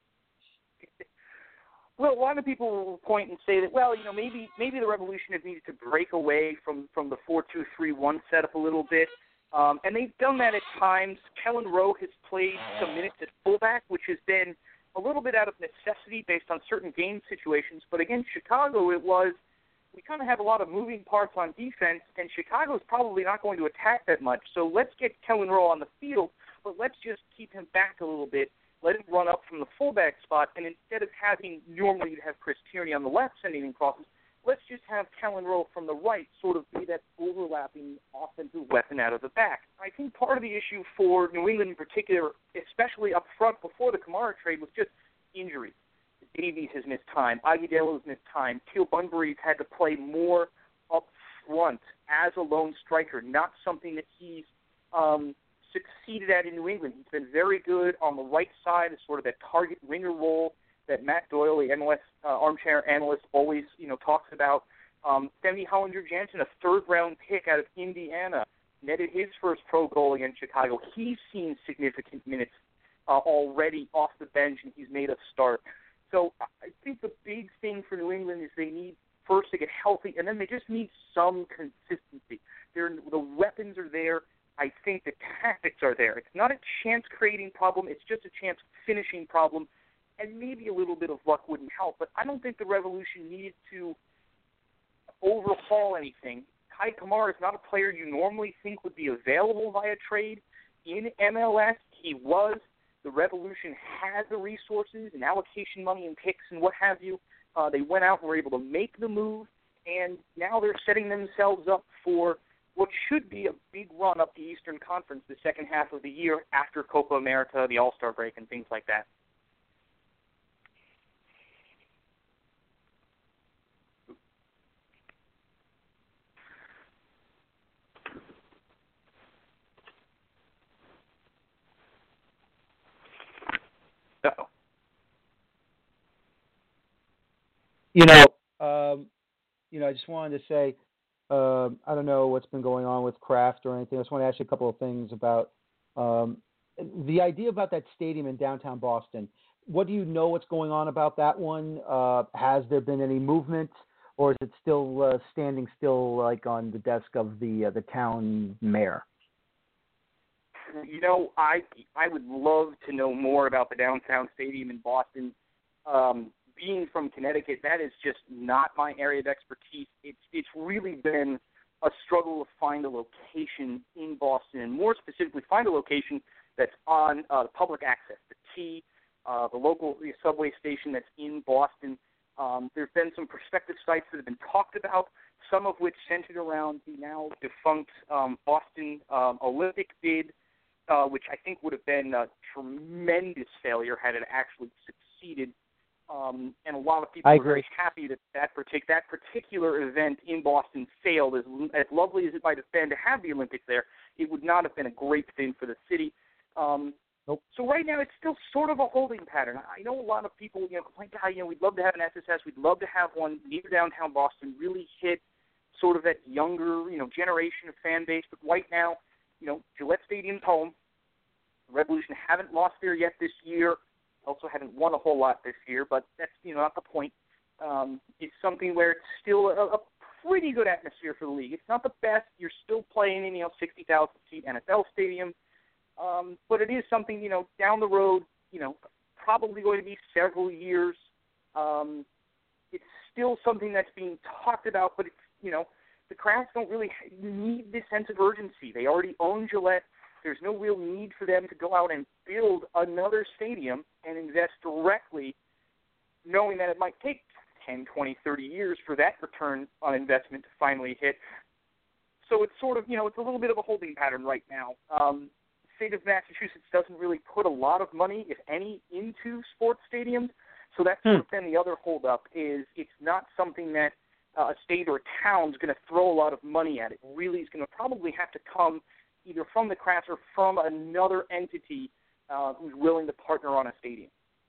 Well, a lot of people will point and say that, well, you know, maybe maybe the Revolution have needed to break away from, from the four two three one setup a little bit, um, and they've done that at times. Kellen Rowe has played some minutes at fullback, which has been a little bit out of necessity based on certain game situations. But against Chicago, it was, we kind of have a lot of moving parts on defense, and Chicago's probably not going to attack that much. So let's get Kellen Rowe on the field, but let's just keep him back a little bit. Let him run up from the fullback spot, and instead of having, normally you'd have Chris Tierney on the left sending in crosses, let's just have Kellen Rowe from the right sort of be that overlapping offensive weapon out of the back. I think part of the issue for New England in particular, especially up front before the Kamara trade, was just injuries. Davies has missed time. Agudelo's missed time. Teal Bunbury's had to play more up front as a lone striker, not something that he's um, – succeeded at in New England. He's been very good on the right side as sort of that target winger role that Matt Doyle, the M L S uh, armchair analyst, always, you know, talks about. Um, Demi Hollinger-Jansen, a third-round pick out of Indiana, netted his first pro goal against Chicago. He's seen significant minutes uh, already off the bench, and he's made a start. So I think the big thing for New England is they need first to get healthy, and then they just need some consistency. They're, the weapons are there. I think the tactics are there. It's not a chance-creating problem. It's just a chance-finishing problem, and maybe a little bit of luck wouldn't help. But I don't think the Revolution needed to overhaul anything. Kai Kamara is not a player you normally think would be available via trade in M L S. He was. The Revolution had the resources and allocation money and picks and what have you. Uh, they went out and were able to make the move, and now they're setting themselves up for what should be a big run up the Eastern Conference the second half of the year after Copa America, the All-Star break, and things like that. Uh-oh. You know, um, you know, I just wanted to say, Um, I don't know what's been going on with Kraft or anything. I just want to ask you a couple of things about um, the idea about that stadium in downtown Boston. What do you know what's going on about that one? Uh, has there been any movement, or is it still uh, standing still like on the desk of the uh, the town mayor? You know, I I would love to know more about the downtown stadium in Boston. Um, being from Connecticut, that is just not my area of expertise. It's it's really been a struggle to find a location in Boston, and more specifically, find a location that's on uh, public access, the T, uh, the local the subway station that's in Boston. Um, there have been some prospective sites that have been talked about, some of which centered around the now defunct um, Boston um, Olympic bid, uh, which I think would have been a tremendous failure had it actually succeeded. Um, and a lot of people I were very agree. happy that that, partic- that particular event in Boston failed. As, as lovely as it might have been to have the Olympics there, it would not have been a great thing for the city. Um, Nope. So right now it's still sort of a holding pattern. I know a lot of people, you know, complain, God, you know, we'd love to have an S S S. We'd love to have one near downtown Boston, really hit sort of that younger, you know, generation of fan base. But right now, you know, Gillette Stadium's home. The Revolution haven't lost there yet this year. Also haven't won a whole lot this year, but that's, you know, not the point. Um, it's something where it's still a, a pretty good atmosphere for the league. It's not the best. You're still playing in, you know, sixty thousand seat N F L stadium. Um, but it is something, you know, down the road, you know, probably going to be several years. Um, it's still something that's being talked about, but it's, you know, the Crowns don't really need this sense of urgency. They already own Gillette. There's no real need for them to go out and build another stadium and invest directly, knowing that it might take ten, twenty, thirty years for that return on investment to finally hit. So it's sort of, you know, it's a little bit of a holding pattern right now. Um, the state of Massachusetts doesn't really put a lot of money, if any, into sports stadiums. So that's sort of been the other holdup, is it's not something that uh, a state or a town is going to throw a lot of money at. It really is going to probably have to come either from the Crafts or from another entity uh, who's willing to partner on a stadium.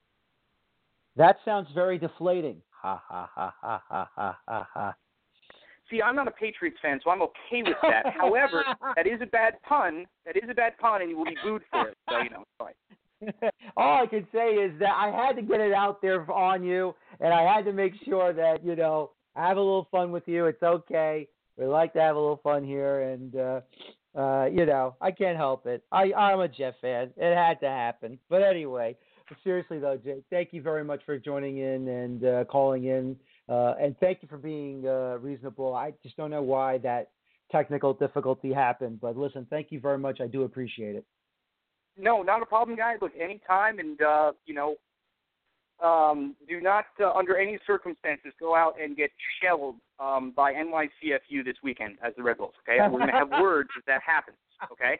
That sounds very deflating. Ha, ha, ha, ha, ha, ha, ha, ha. See, I'm not a Patriots fan, so I'm okay with that. However, that is a bad pun. That is a bad pun, and you will be booed for it. So, you know, it's fine. All I can say is that I had to get it out there on you, and I had to make sure that, you know, I have a little fun with you. It's okay. We like to have a little fun here, and, uh, uh, you know, I can't help it. I, I'm a Jeff fan. It had to happen. But anyway, seriously, though, Jake, thank you very much for joining in and uh, calling in. Uh, and thank you for being uh, reasonable. I just don't know why that technical difficulty happened. But listen, thank you very much. I do appreciate it. No, not a problem, guys. Look, anytime, and, uh, you know, um, do not, uh, under any circumstances, go out and get shelled um, by N Y C F U this weekend as the Red Bulls, okay? We're going to have words if that happens, okay?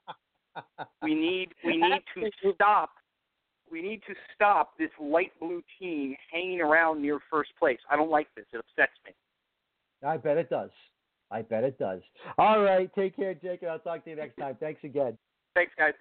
We need, we need to stop. We need to stop this light blue team hanging around near first place. I don't like this. It upsets me. I bet it does. I bet it does. All right. Take care, Jake, and I'll talk to you next time. Thanks again. Thanks, guys.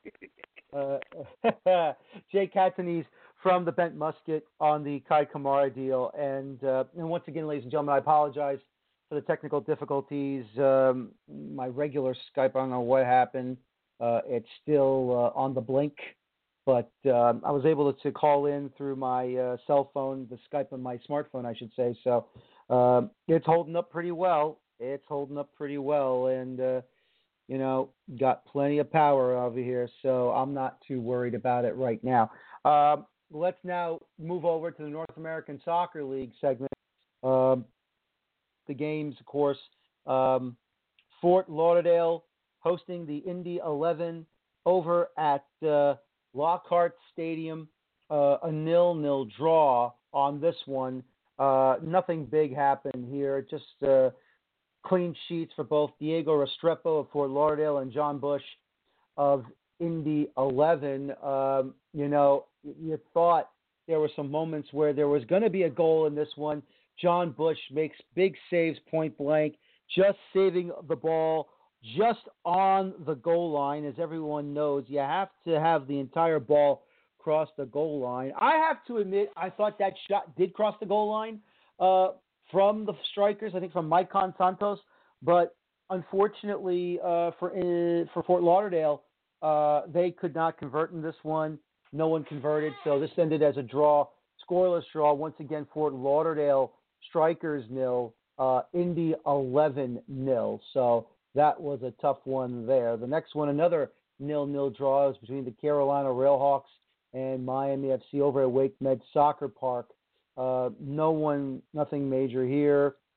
uh, Jake Katzenese from the Bent Musket on the Kai Kamara deal. And, uh, and once again, ladies and gentlemen, I apologize for the technical difficulties. Um, my regular Skype, I don't know what happened. Uh, it's still uh, on the blink. But um, I was able to, to call in through my uh, cell phone, the Skype on my smartphone, I should say. So um, it's holding up pretty well. It's holding up pretty well. And, uh, you know, got plenty of power over here. So I'm not too worried about it right now. Um, let's now move over to the North American Soccer League segment. Um, the games, of course, um, Fort Lauderdale hosting the Indy eleven over at uh, Lockhart Stadium, uh, a nil-nil draw on this one. Uh, nothing big happened here. Just uh, clean sheets for both Diego Restrepo of Fort Lauderdale and John Bush of Indy eleven. Um, you know, you thought there were some moments where there was going to be a goal in this one. John Bush makes big saves point blank, just saving the ball just on the goal line. As everyone knows, you have to have the entire ball cross the goal line. I have to admit, I thought that shot did cross the goal line uh, from the strikers, I think from Maicon Santos, but unfortunately uh, for uh, for Fort Lauderdale, uh, they could not convert in this one. No one converted, so this ended as a draw, scoreless draw. Once again, Fort Lauderdale strikers nil, uh, Indy eleven nil. So that was a tough one there. The next one, another nil-nil draw, is between the Carolina Railhawks and Miami F C over at Wake Med Soccer Park. Uh, no one, nothing major here.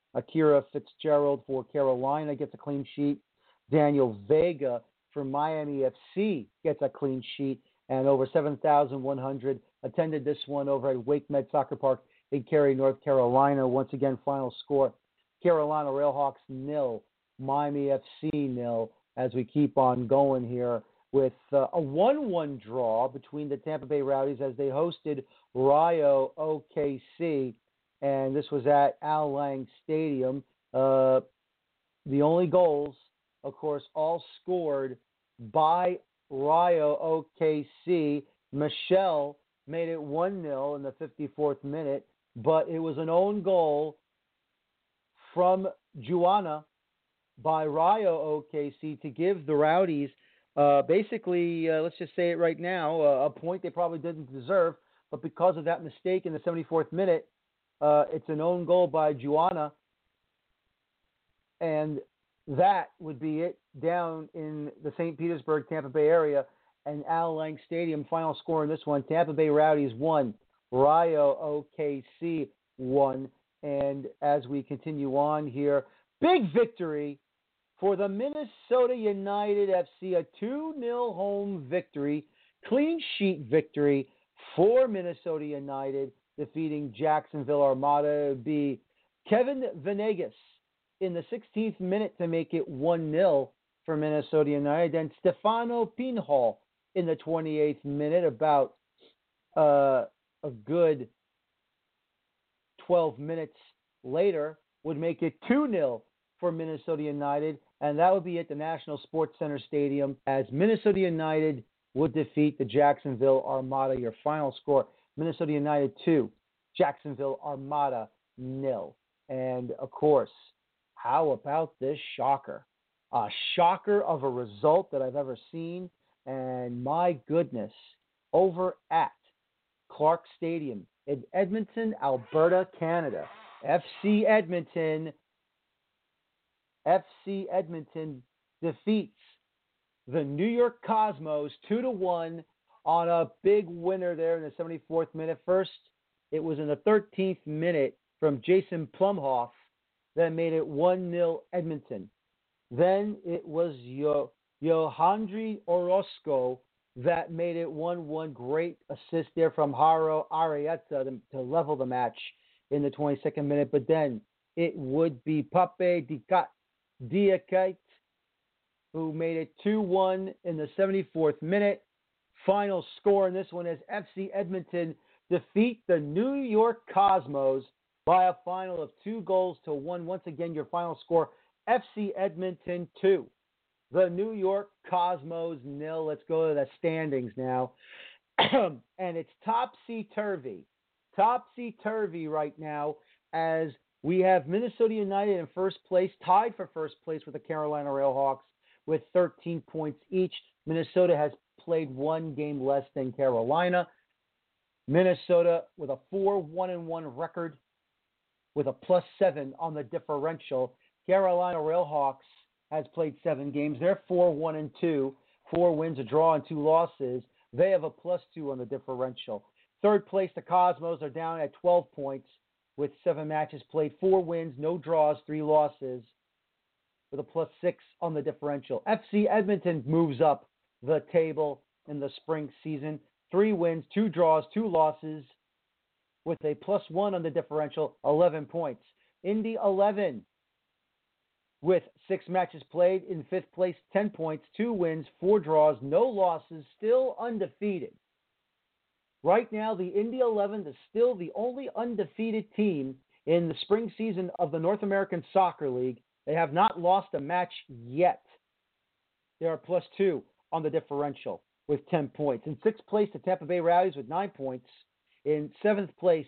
Akira Fitzgerald for Carolina gets a clean sheet. Daniel Vega for Miami F C gets a clean sheet. And over seven thousand one hundred attended this one over at Wake Med Soccer Park in Cary, North Carolina. Once again, final score, Carolina Railhawks nil, Miami F C nil, as we keep on going here with uh, a one one draw between the Tampa Bay Rowdies as they hosted Rayo O K C, and this was at Al Lang Stadium. Uh, the only goals, of course, all scored by Rayo O K C. Michelle made it one nil in the fifty-fourth minute, but it was an own goal from Juana by Rayo O K C to give the Rowdies uh, basically, uh, let's just say it right now, uh, a point they probably didn't deserve, but because of that mistake in the seventy-fourth minute, uh, it's an own goal by Juana, and that would be it down in the Saint Petersburg, Tampa Bay area, and Al Lang Stadium. Final score in this one, Tampa Bay Rowdies one, Rayo O K C one. And as we continue on here, big victory for the Minnesota United F C, a two nil home victory, clean sheet victory for Minnesota United, defeating Jacksonville Armada. It would be Kevin Venegas in the sixteenth minute to make it one nil for Minnesota United. Then Stefano Pinhal in the twenty-eighth minute, about uh, a good twelve minutes later, would make it two nil for Minnesota United. And that would be at the National Sports Center Stadium as Minnesota United would defeat the Jacksonville Armada. Your final score, Minnesota United two, Jacksonville Armada nil. And, of course, how about this shocker? A shocker of a result that I've ever seen. And my goodness, over at Clark Stadium in Edmonton, Alberta, Canada, F C Edmonton, F C Edmonton defeats the New York Cosmos two to one on a big winner there in the seventy-fourth minute. First, it was in the thirteenth minute from Jason Plumhoff that made it one nil Edmonton. Then it was Yo- Yohandri Orozco that made it one one. Great assist there from Haro Arietta to, to level the match in the twenty-second minute. But then it would be Pape Diakite who made it two one in the seventy-fourth minute. Final score in this one is F C Edmonton defeat the New York Cosmos by a final of two goals to one. Once again, your final score, F C Edmonton two. The New York Cosmos nil. Let's go to the standings now. And it's topsy-turvy. Topsy-turvy right now as we have Minnesota United in first place, tied for first place with the Carolina Railhawks with thirteen points each. Minnesota has played one game less than Carolina. Minnesota with a four one one record with a plus seven on the differential. Carolina Railhawks has played seven games. They're four one and two, four wins, a draw, and two losses. They have a plus two on the differential. Third place, the Cosmos are down at twelve points with seven matches played, four wins, no draws, three losses, with a plus six on the differential. F C Edmonton moves up the table in the spring season. Three wins, two draws, two losses, with a plus one on the differential, eleven points. Indy eleven with six matches played in fifth place, ten points, two wins, four draws, no losses, still undefeated. Right now, the Indy eleven is still the only undefeated team in the spring season of the North American Soccer League. They have not lost a match yet. They are plus two on the differential with ten points. In sixth place, the Tampa Bay Rowdies with nine points. In seventh place,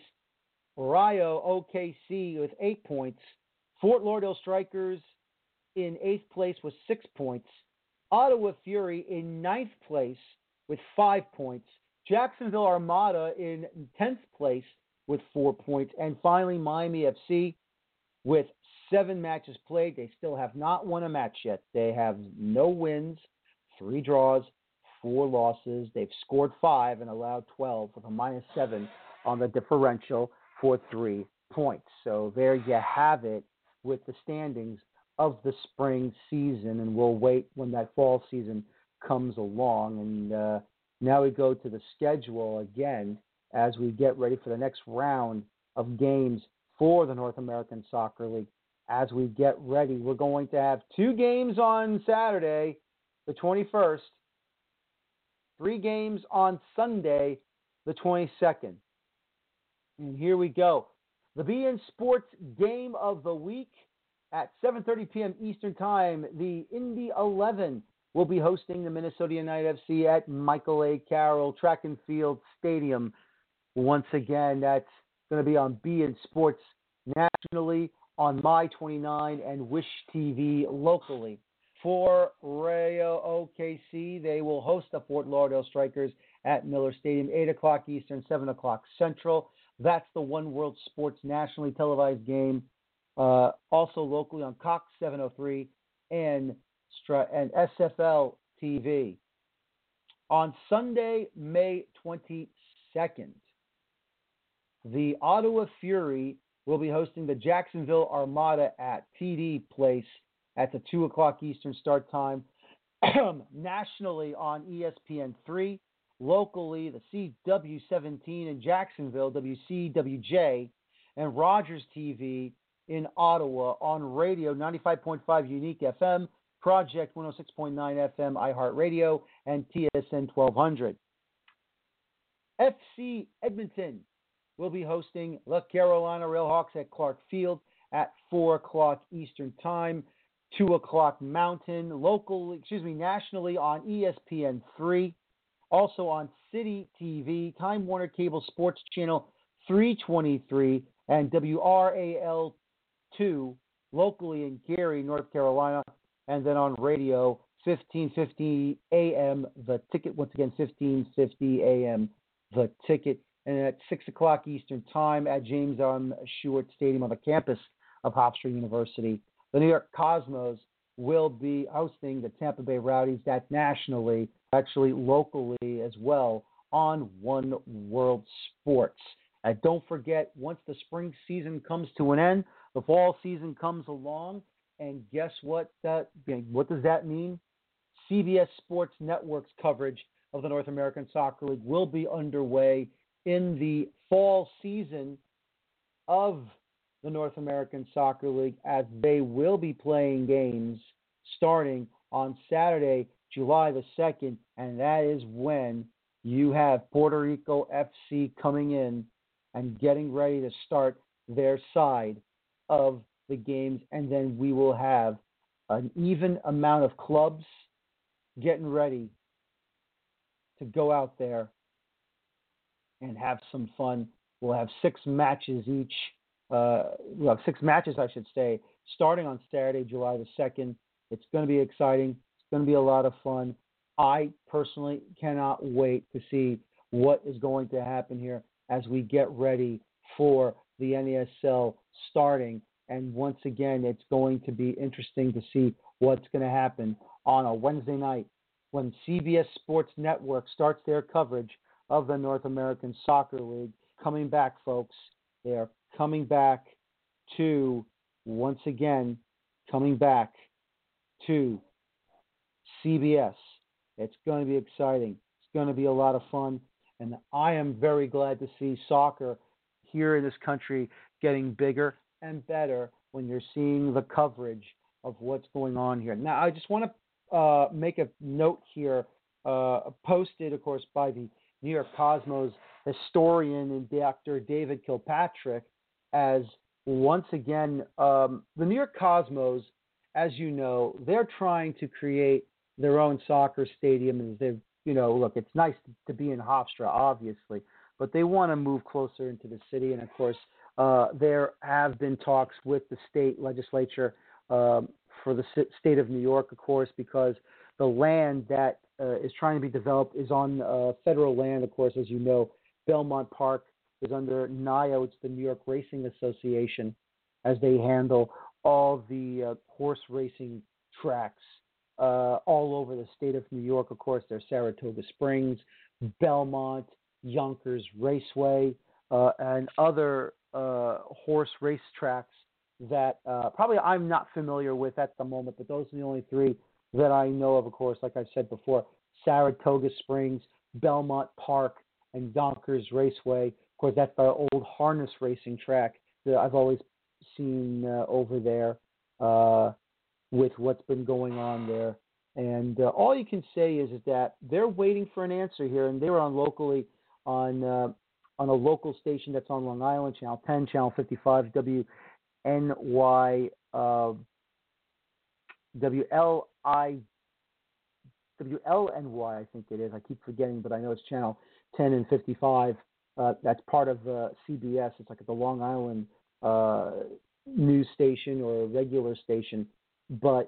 Rayo O K C with eight points. Fort Lauderdale Strikers in eighth place with six points. Ottawa Fury in ninth place with five points. Jacksonville Armada in tenth place with four points. And finally, Miami F C with seven matches played. They still have not won a match yet. They have no wins, three draws, four losses. They've scored five and allowed twelve with a minus seven on the differential for three points. So there you have it with the standings of the spring season, and we'll wait when that fall season comes along. And uh, now we go to the schedule again as we get ready for the next round of games for the North American Soccer League. As we get ready, we're going to have two games on Saturday, the twenty-first, three games on Sunday, the twenty-second. And here we go. The B N Sports Game of the Week at seven thirty p.m. Eastern Time. The Indy eleven will be hosting the Minnesota United F C at Michael A. Carroll Track and Field Stadium. Once again, that's going to be on B N Sports nationally, on My twenty-nine and Wish T V locally. For Rayo O K C, they will host the Fort Lauderdale Strikers at Miller Stadium, eight o'clock Eastern, seven o'clock Central. That's the One World Sports nationally televised game. Uh, also locally on Cox seven oh three and, and S F L T V. On Sunday, May twenty-second, the Ottawa Fury will be hosting the Jacksonville Armada at T D Place at the two o'clock Eastern start time. Nationally on E S P N three. Locally, the C W seventeen in Jacksonville, W C W J, and Rogers T V in Ottawa. On radio, ninety-five point five Unique F M, Project one oh six point nine F M, iHeartRadio, and T S N twelve hundred. F C Edmonton will be hosting the Carolina Railhawks at Clark Field at four o'clock Eastern Time, two o'clock Mountain, locally, excuse me, nationally on E S P N three, also on City T V, Time Warner Cable Sports Channel three twenty-three, and W R A L two, locally in Gary, North Carolina, and then on radio, fifteen fifty A M, The Ticket, once again, fifteen fifty A M, The Ticket, and at six o'clock Eastern Time at James M. Stewart Stadium on the campus of Hofstra University. The New York Cosmos will be hosting the Tampa Bay Rowdies. That's nationally, actually locally as well, on One World Sports. And don't forget, once the spring season comes to an end, the fall season comes along, and guess what? That what does that mean? C B S Sports Network's coverage of the North American Soccer League will be underway in the fall season of the North American Soccer League, as they will be playing games starting on Saturday, July the second, and that is when you have Puerto Rico F C coming in and getting ready to start their side of the games, and then we will have an even amount of clubs getting ready to go out there and have some fun. We'll have six matches each. Uh, we'll have six matches, I should say, starting on Saturday, July the second. It's going to be exciting. It's going to be a lot of fun. I personally cannot wait to see what is going to happen here as we get ready for the N A S L starting. And once again, it's going to be interesting to see what's going to happen on a Wednesday night when C B S Sports Network starts their coverage of the North American Soccer League. Coming back, folks. They are coming back to, once again, coming back to C B S. It's going to be exciting. It's going to be a lot of fun. And I am very glad to see soccer here in this country getting bigger and better when you're seeing the coverage of what's going on here. Now, I just want to uh, make a note here, uh, posted, of course, by the New York Cosmos historian and Doctor David Kilpatrick, as once again, um, the New York Cosmos, as you know, they're trying to create their own soccer stadium. They've, you know, look, it's nice to be in Hofstra, obviously, but they want to move closer into the city. And of course, uh, there have been talks with the state legislature um, for the state of New York, of course, because the land that uh, is trying to be developed is on uh, federal land, of course, as you know. Belmont Park is under N I O, it's the New York Racing Association, as they handle all the uh, horse racing tracks uh, all over the state of New York. Of course, there's Saratoga Springs, Belmont, Yonkers Raceway, uh, and other uh, horse race tracks that uh, probably I'm not familiar with at the moment, but those are the only three that I know of, of course, like I said before, Saratoga Springs, Belmont Park, and Yonkers Raceway. Of course, that's our old harness racing track that I've always seen uh, over there uh, with what's been going on there. And uh, all you can say is, is that they're waiting for an answer here, and they were on locally on uh, on a local station that's on Long Island, Channel ten, Channel fifty-five, W N Y, uh, W L I, W L N Y, I think it is. I keep forgetting, but I know it's Channel ten and fifty-five. Uh, that's part of uh, C B S. It's like the Long Island uh, news station or a regular station. But,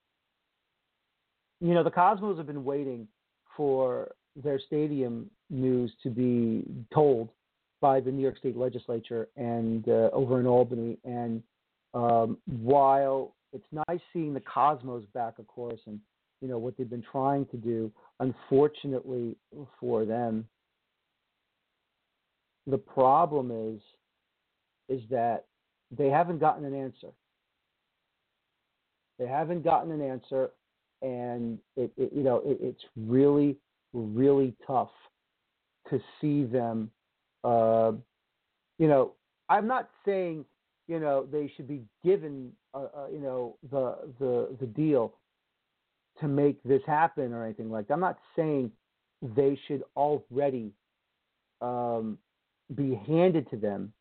you know, the Cosmos have been waiting for their stadium news to be told by the New York State Legislature and uh, over in Albany. And um, while it's nice seeing the Cosmos back, of course, and, you know, what they've been trying to do, unfortunately for them, the problem is, is that they haven't gotten an answer. They haven't gotten an answer, and it, it you know, it, it's really, really tough to see them. Uh, you know, I'm not saying, you know, they should be given, uh, uh, you know, the the the deal to make this happen or anything like that. I'm not saying they should already um, be handed to them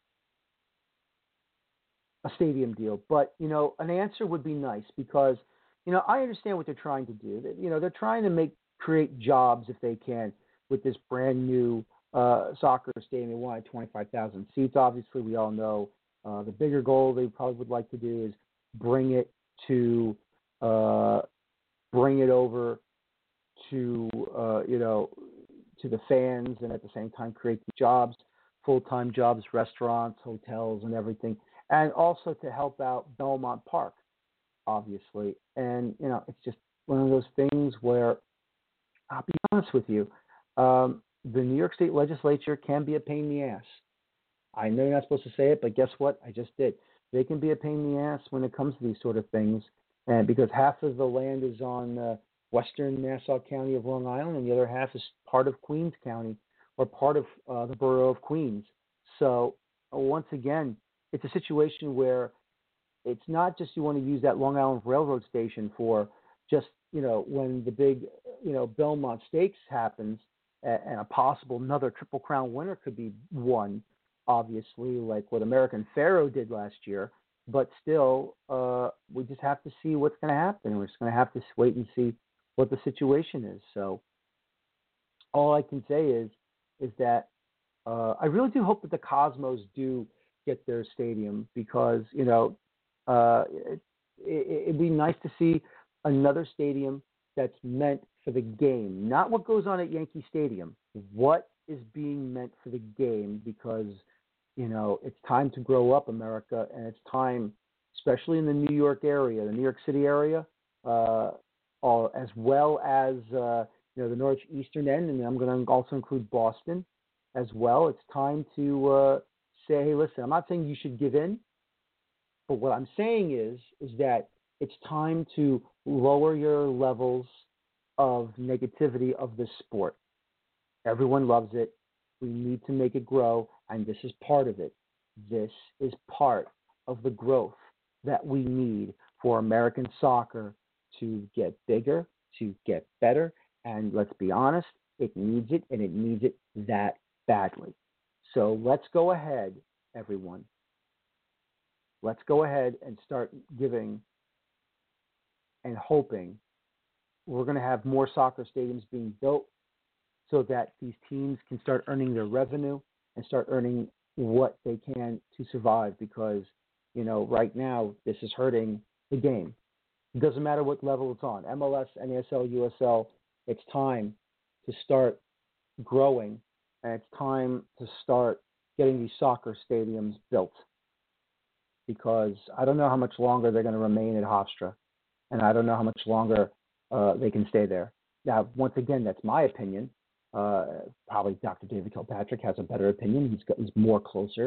a stadium deal, but, you know, an answer would be nice because, you know, I understand what they're trying to do. You know, they're trying to make create jobs if they can with this brand new uh, soccer stadium. They wanted twenty-five thousand seats. Obviously, we all know uh, the bigger goal they probably would like to do is bring it to uh, bring it over to uh, you know to the fans, and at the same time create jobs, full-time jobs, restaurants, hotels, and everything. And also to help out Belmont Park, obviously. And, you know, it's just one of those things where, I'll be honest with you, um, the New York State Legislature can be a pain in the ass. I know you're not supposed to say it, but guess what? I just did. They can be a pain in the ass when it comes to these sort of things. And because half of the land is on uh, western Nassau County of Long Island, and the other half is part of Queens County or part of uh, the borough of Queens. So, uh, once again, it's a situation where it's not just you want to use that Long Island Railroad station for just, you know, when the big, you know, Belmont Stakes happens and a possible another Triple Crown winner could be won, obviously, like what American Pharoah did last year. But still, uh, we just have to see what's going to happen. We're just going to have to wait and see what the situation is. So all I can say is, is that uh, I really do hope that the Cosmos do get their stadium because, you know, uh, it, it, it'd be nice to see another stadium that's meant for the game, not what goes on at Yankee Stadium, what is being meant for the game, because, you know, it's time to grow up, America, and it's time, especially in the New York area, the New York City area, uh, or as well as, uh, you know, the northeastern end, and I'm going to also include Boston as well. It's time to uh, say, hey, listen, I'm not saying you should give in, but what I'm saying is, is that it's time to lower your levels of negativity of this sport. Everyone loves it. We need to make it grow, and this is part of it. This is part of the growth that we need for American soccer to get bigger, to get better, and let's be honest, it needs it, and it needs it that badly. So let's go ahead, everyone. Let's go ahead and start giving and hoping we're going to have more soccer stadiums being built so that these teams can start earning their revenue and start earning what they can to survive, because, you know, right now this is hurting the game. It doesn't matter what level it's on, M L S, N A S L, U S L, it's time to start growing, and it's time to start getting these soccer stadiums built, because I don't know how much longer they're going to remain at Hofstra, and I don't know how much longer uh, they can stay there. Now, once again, that's my opinion. Uh, probably Doctor David Kilpatrick has a better opinion. He's, got, he's more closer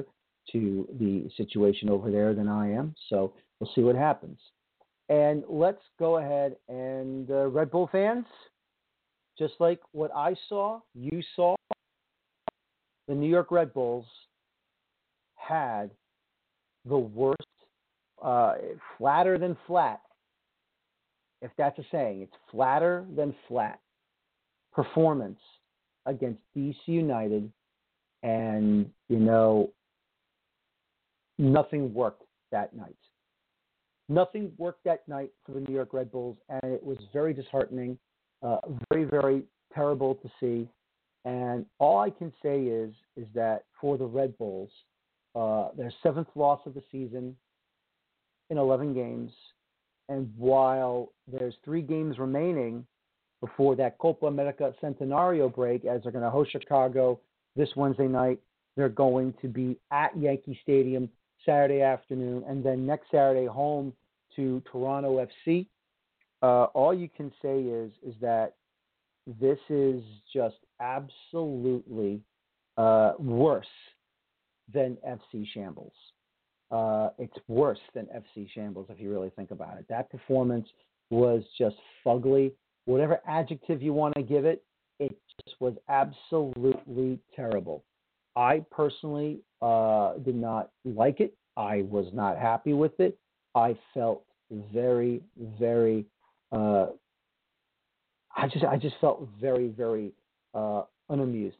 to the situation over there than I am. So we'll see what happens. And let's go ahead and uh, Red Bull fans, just like what I saw, you saw, the New York Red Bulls had the worst, uh, flatter than flat, if that's a saying, it's flatter than flat performance against D C United, and, you know, nothing worked that night. Nothing worked that night for the New York Red Bulls, and it was very disheartening, uh, very, very terrible to see. And all I can say is is that for the Red Bulls, uh, their seventh loss of the season in eleven games, and while there's three games remaining before that Copa America Centenario break, as they're going to host Chicago this Wednesday night, they're going to be at Yankee Stadium Saturday afternoon, and then next Saturday home to Toronto F C. Uh, all you can say is is that this is just absolutely uh, worse than F C Shambles. Uh, it's worse than F C Shambles if you really think about it. That performance was just fugly. Whatever adjective you want to give it, it just was absolutely terrible. I personally uh, did not like it. I was not happy with it. I felt very, very. Uh, I just, I just felt very, very uh, unamused.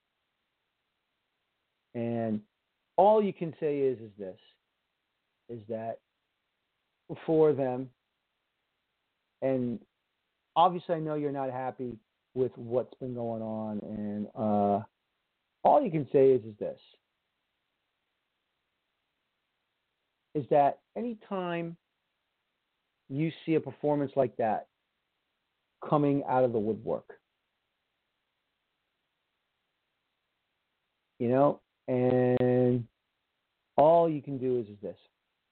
And all you can say is, is this, is that for them, and obviously I know you're not happy with what's been going on, and uh, all you can say is, is this, is that anytime you see a performance like that coming out of the woodwork, you know, and all you can do is, is this.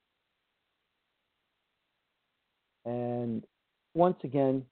And once again,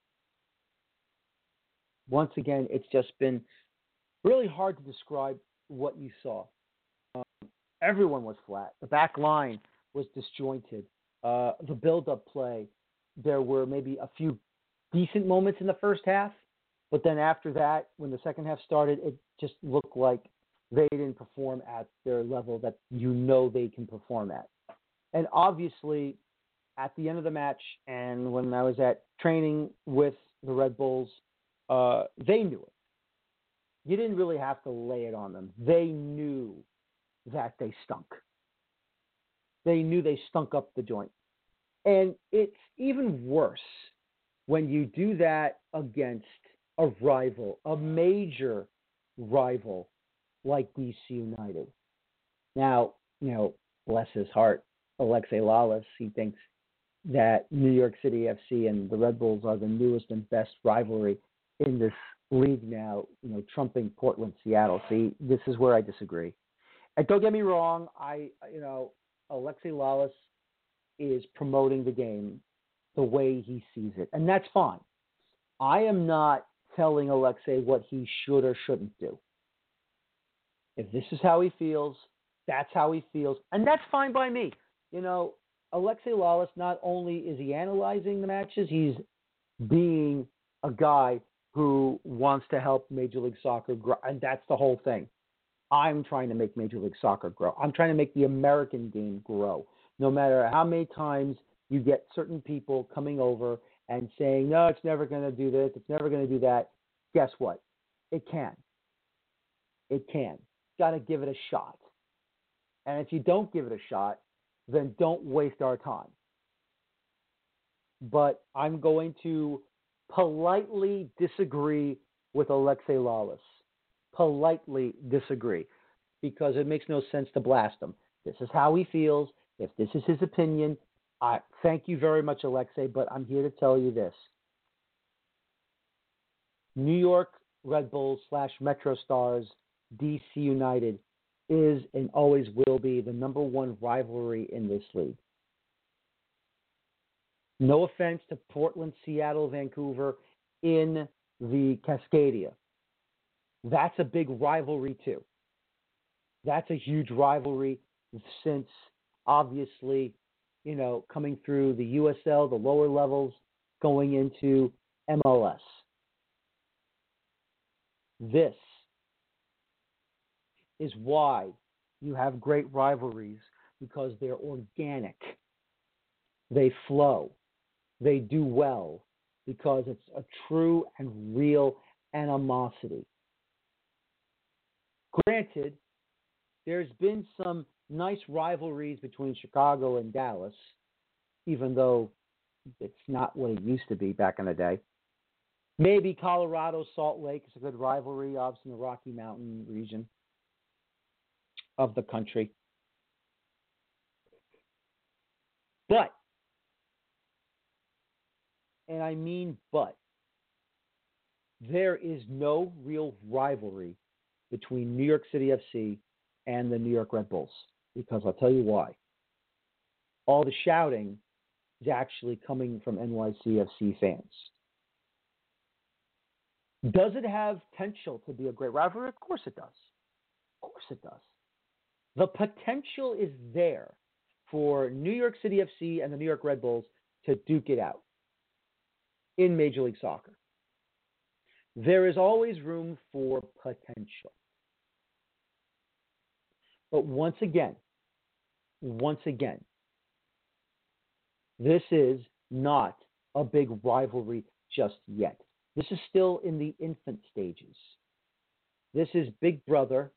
once again, it's just been really hard to describe what you saw. Um, everyone was flat. The back line was disjointed. Uh, the build-up play, there were maybe a few decent moments in the first half, but then after that, when the second half started, it just looked like they didn't perform at their level that you know they can perform at. And obviously, at the end of the match, and when I was at training with the Red Bulls, uh, they knew it. You didn't really have to lay it on them. They knew that they stunk. They knew they stunk up the joint. And it's even worse when you do that against a rival, a major rival like D C United. Now, you know, bless his heart, Alexei Lalas, he thinks that New York City F C and the Red Bulls are the newest and best rivalry in this league now, you know, trumping Portland, Seattle. See, this is where I disagree. And don't get me wrong, I, you know, Alexei Lalas is promoting the game the way he sees it, and that's fine. I am not telling Alexei what he should or shouldn't do. If this is how he feels, that's how he feels, and that's fine by me. You know, Alexei Lalas, not only is he analyzing the matches, he's being a guy who wants to help Major League Soccer grow, and that's the whole thing. I'm trying to make Major League Soccer grow. I'm trying to make the American game grow. No matter how many times you get certain people coming over and saying, no, it's never going to do this, it's never going to do that, guess what? It can. It can. Got to give it a shot. And if you don't give it a shot, then don't waste our time. But I'm going to politely disagree with Alexei Lalas. Politely disagree, because it makes no sense to blast him. This is how he feels. If this is his opinion, I thank you very much, Alexei, but I'm here to tell you this. New York Red Bulls slash Metro Stars, D C United is and always will be the number one rivalry in this league. No offense to Portland, Seattle, Vancouver in the Cascadia. That's a big rivalry too. That's a huge rivalry. since obviously, you know, coming through the U S L, the lower levels, going into M L S. This is why you have great rivalries, because they're organic. They flow. They do well because it's a true and real animosity. Granted, there's been some nice rivalries between Chicago and Dallas, even though it's not what it used to be back in the day. Maybe Colorado, Salt Lake is a good rivalry, obviously in the Rocky Mountain region of the country. But, and I mean but, there is no real rivalry between New York City F C and the New York Red Bulls, because I'll tell you why. All the shouting is actually coming from N Y C F C fans. Does it have potential to be a great rivalry? Of course it does. Of course it does. The potential is there for New York City F C and the New York Red Bulls to duke it out in Major League Soccer. There is always room for potential. But once again, once again, this is not a big rivalry just yet. This is still in the infant stages. This is big brother,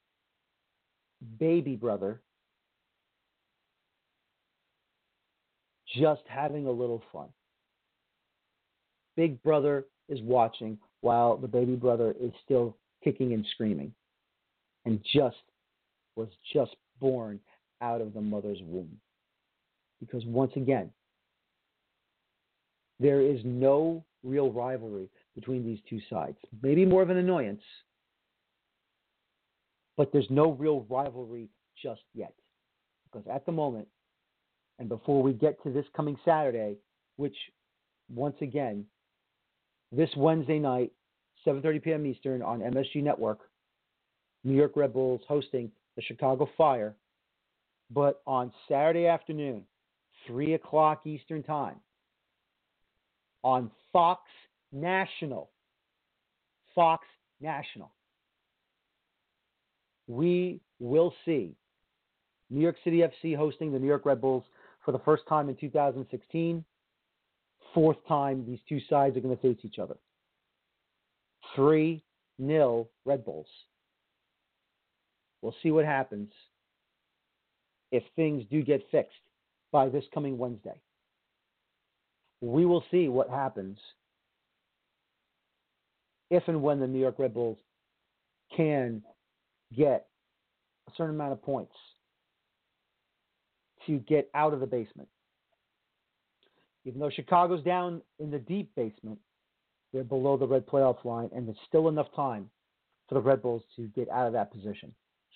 baby brother, just having a little fun. Big brother is watching while the baby brother is still kicking and screaming and just was just born out of the mother's womb. Because once again, there is no real rivalry between these two sides. Maybe more of an annoyance, but there's no real rivalry just yet. Because at the moment, and before we get to this coming Saturday, which, once again, this Wednesday night, seven thirty p.m. Eastern on M S G Network, New York Red Bulls hosting the Chicago Fire. But on Saturday afternoon, three o'clock Eastern Time, on Fox National, Fox National, we will see New York City F C hosting the New York Red Bulls for the first time in two thousand sixteen. Fourth time these two sides are going to face each other. three nil Red Bulls. We'll see what happens if things do get fixed by this coming Wednesday. We will see what happens if and when the New York Red Bulls can get a certain amount of points to get out of the basement. Even though Chicago's down in the deep basement, they're below the red playoff line, and there's still enough time for the Red Bulls to get out of that position.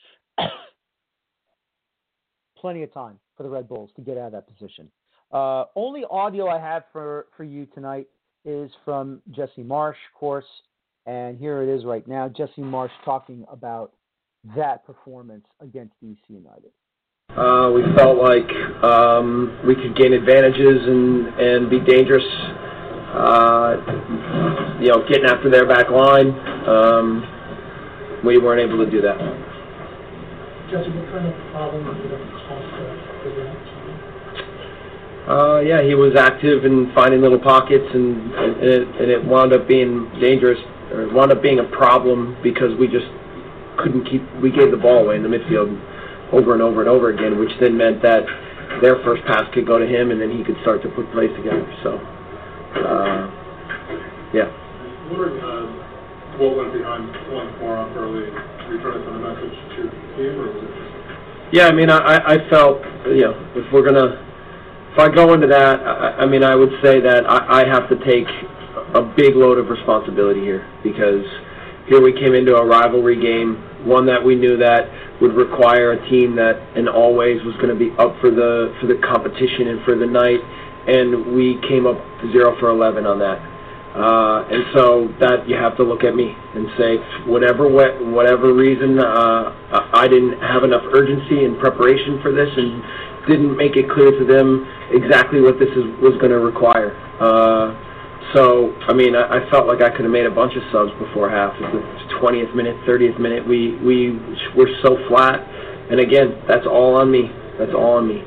Plenty of time for the Red Bulls to get out of that position. Uh, only audio I have for, for you tonight is from Jesse Marsch, of course, and here it is right now. Jesse Marsch talking about that performance against D C United. Uh, we felt like um, we could gain advantages and, and be dangerous, uh, you know, getting after their back line. Um, we weren't able to do that. Jesse, what kind of problem did it cause for that team? Uh, yeah, he was active in finding little pockets, and, and, it, and it wound up being dangerous, or it wound up being a problem because we just couldn't keep, we gave the ball away in the midfield over and over and over again, which then meant that their first pass could go to him, and then he could start to put plays together. So, uh, yeah. What, uh, what went behind pulling four up early? Were you trying to send a message to the team, or was it just... Yeah, I mean, I, I felt, you know, if we're going to, if I go into that, I, I mean, I would say that I, I have to take a big load of responsibility here, because here we came into a rivalry game, one that we knew that would require a team that in all ways was going to be up for the for the competition and for the night, and we came up zero for eleven on that. Uh, and so that you have to look at me and say, whatever whatever reason, uh, I didn't have enough urgency and preparation for this, and didn't make it clear to them exactly what this is, was going to require. Uh, so, I mean, I, I felt like I could have made a bunch of subs before half. At the twentieth minute, thirtieth minute, we we were so flat. And again, that's all on me. That's all on me.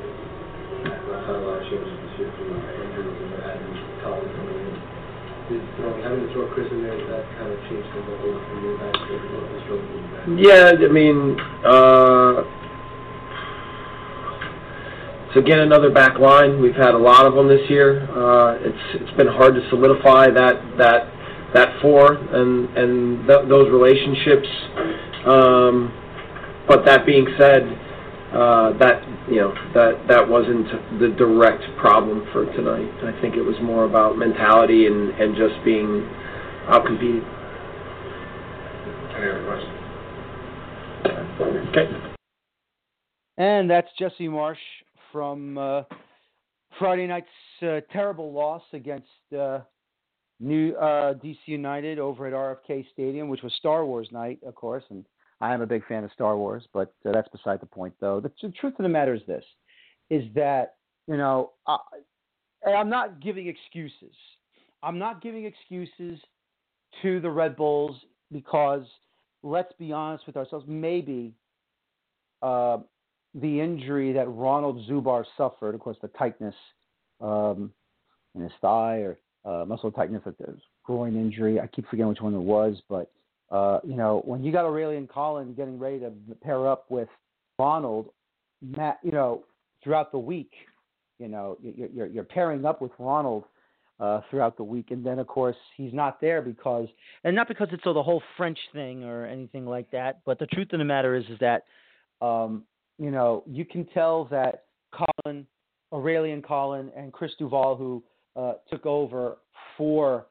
Having to throw Chris in there, that kind of changed the whole from your back to the stroke. Yeah, I mean, uh, it's again another back line. We've had a lot of them this year. Uh, it's it's been hard to solidify that that that four and and th- those relationships. Um, but that being said, uh, that you know that that wasn't the direct problem for tonight. I think it was more about mentality and, and just being outcompeted. Any other questions? Okay. And that's Jesse Marsh from uh, Friday night's uh, terrible loss against uh, New uh, D C United over at R F K Stadium, which was Star Wars night, of course, and I am a big fan of Star Wars, but uh, that's beside the point, though. The, the truth of the matter is this, is that, you know, I, I'm not giving excuses. I'm not giving excuses to the Red Bulls because, let's be honest with ourselves, maybe uh, the injury that Ronald Zubar suffered, of course, the tightness um, in his thigh or uh, muscle tightness, that there's groin injury. I keep forgetting which one it was, but Uh, you know, when you got Aurelian Collin getting ready to pair up with Ronald, Matt, you know, throughout the week, you know, you're, you're, you're pairing up with Ronald uh, throughout the week, and then of course he's not there because, and not because it's so the whole French thing or anything like that, but the truth of the matter is, is that, um, you know, you can tell that Collin, Aurelian Collin, and Chris Duval, who uh, took over for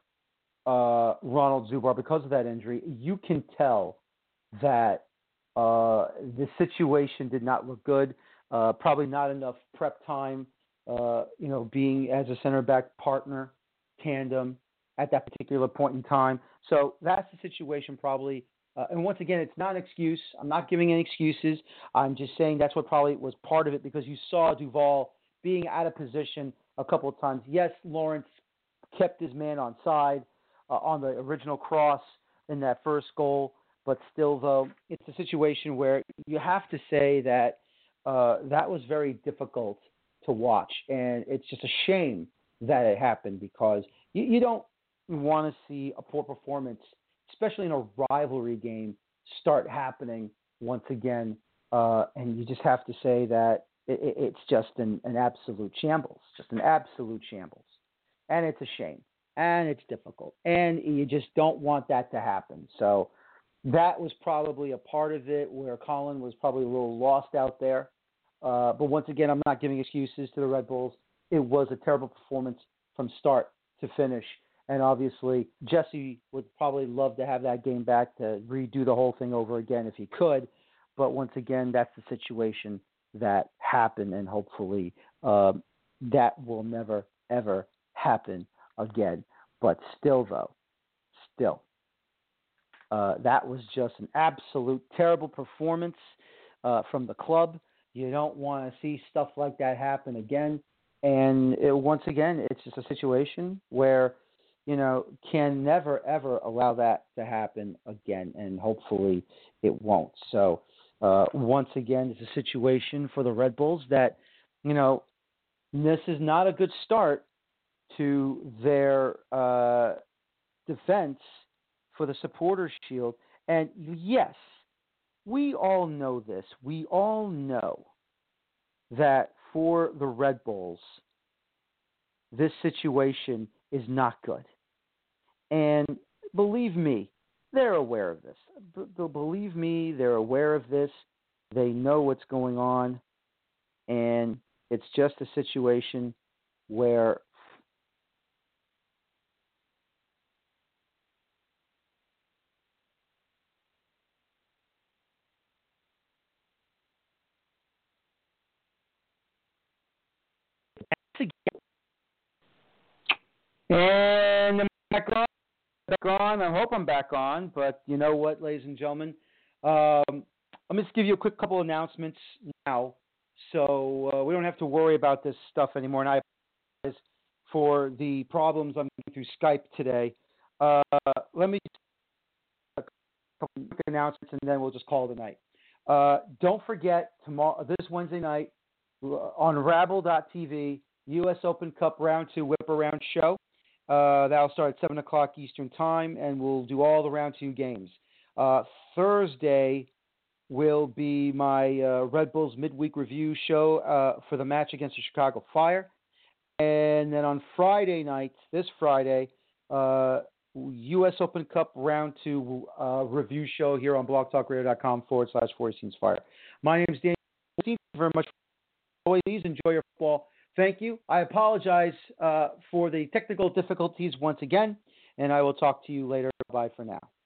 Uh, Ronald Zubar because of that injury, you can tell that uh, the situation did not look good. Uh, probably not enough prep time, uh, you know, being as a center back partner, tandem at that particular point in time. So that's the situation probably. Uh, and once again, it's not an excuse. I'm not giving any excuses. I'm just saying that's what probably was part of it because you saw Duval being out of position a couple of times. Yes, Lawrence kept his man on side. Uh, on the original cross in that first goal, but still, though, it's a situation where you have to say that uh, that was very difficult to watch, and it's just a shame that it happened because you, you don't want to see a poor performance, especially in a rivalry game, start happening once again, uh, and you just have to say that it, it, it's just an, an absolute shambles, just an absolute shambles, and it's a shame. And it's difficult, and you just don't want that to happen. So that was probably a part of it where Collin was probably a little lost out there. Uh, but once again, I'm not giving excuses to the Red Bulls. It was a terrible performance from start to finish. And obviously, Jesse would probably love to have that game back to redo the whole thing over again if he could. But once again, that's the situation that happened, and hopefully uh, that will never, ever happen again. But still, though, still, uh, that was just an absolute terrible performance uh, from the club. You don't want to see stuff like that happen again. And it, once again, it's just a situation where, you know, can never, ever allow that to happen again. And hopefully it won't. So uh, once again, it's a situation for the Red Bulls that, you know, this is not a good start to their uh, defense for the Supporters' Shield. And yes, we all know this. We all know that for the Red Bulls, this situation is not good. And believe me, they're aware of this. B- believe me, they're aware of this. They know what's going on. And it's just a situation where and the back back on. I hope I'm back on, but you know what, ladies and gentlemen? Um, let me just give you a quick couple announcements now, so uh, we don't have to worry about this stuff anymore. And I apologize for the problems I'm going through Skype today. Uh, let me a couple quick announcements, and then we'll just call it a night. Uh, don't forget tomorrow, this Wednesday night, on Rabble dot T V, U S Open Cup Round Two Whip Around Show. Uh, that'll start at seven o'clock Eastern Time, and we'll do all the Round Two games. Uh, Thursday will be my uh, Red Bulls midweek review show uh, for the match against the Chicago Fire. And then on Friday night, this Friday, uh, U S Open Cup Round Two uh, review show here on blogtalkradio.com forward slash forty Seasons Fire. My name is Daniel. Thank you very much. Always enjoy your football. Thank you. I apologize uh, for the technical difficulties once again, and I will talk to you later. Bye for now.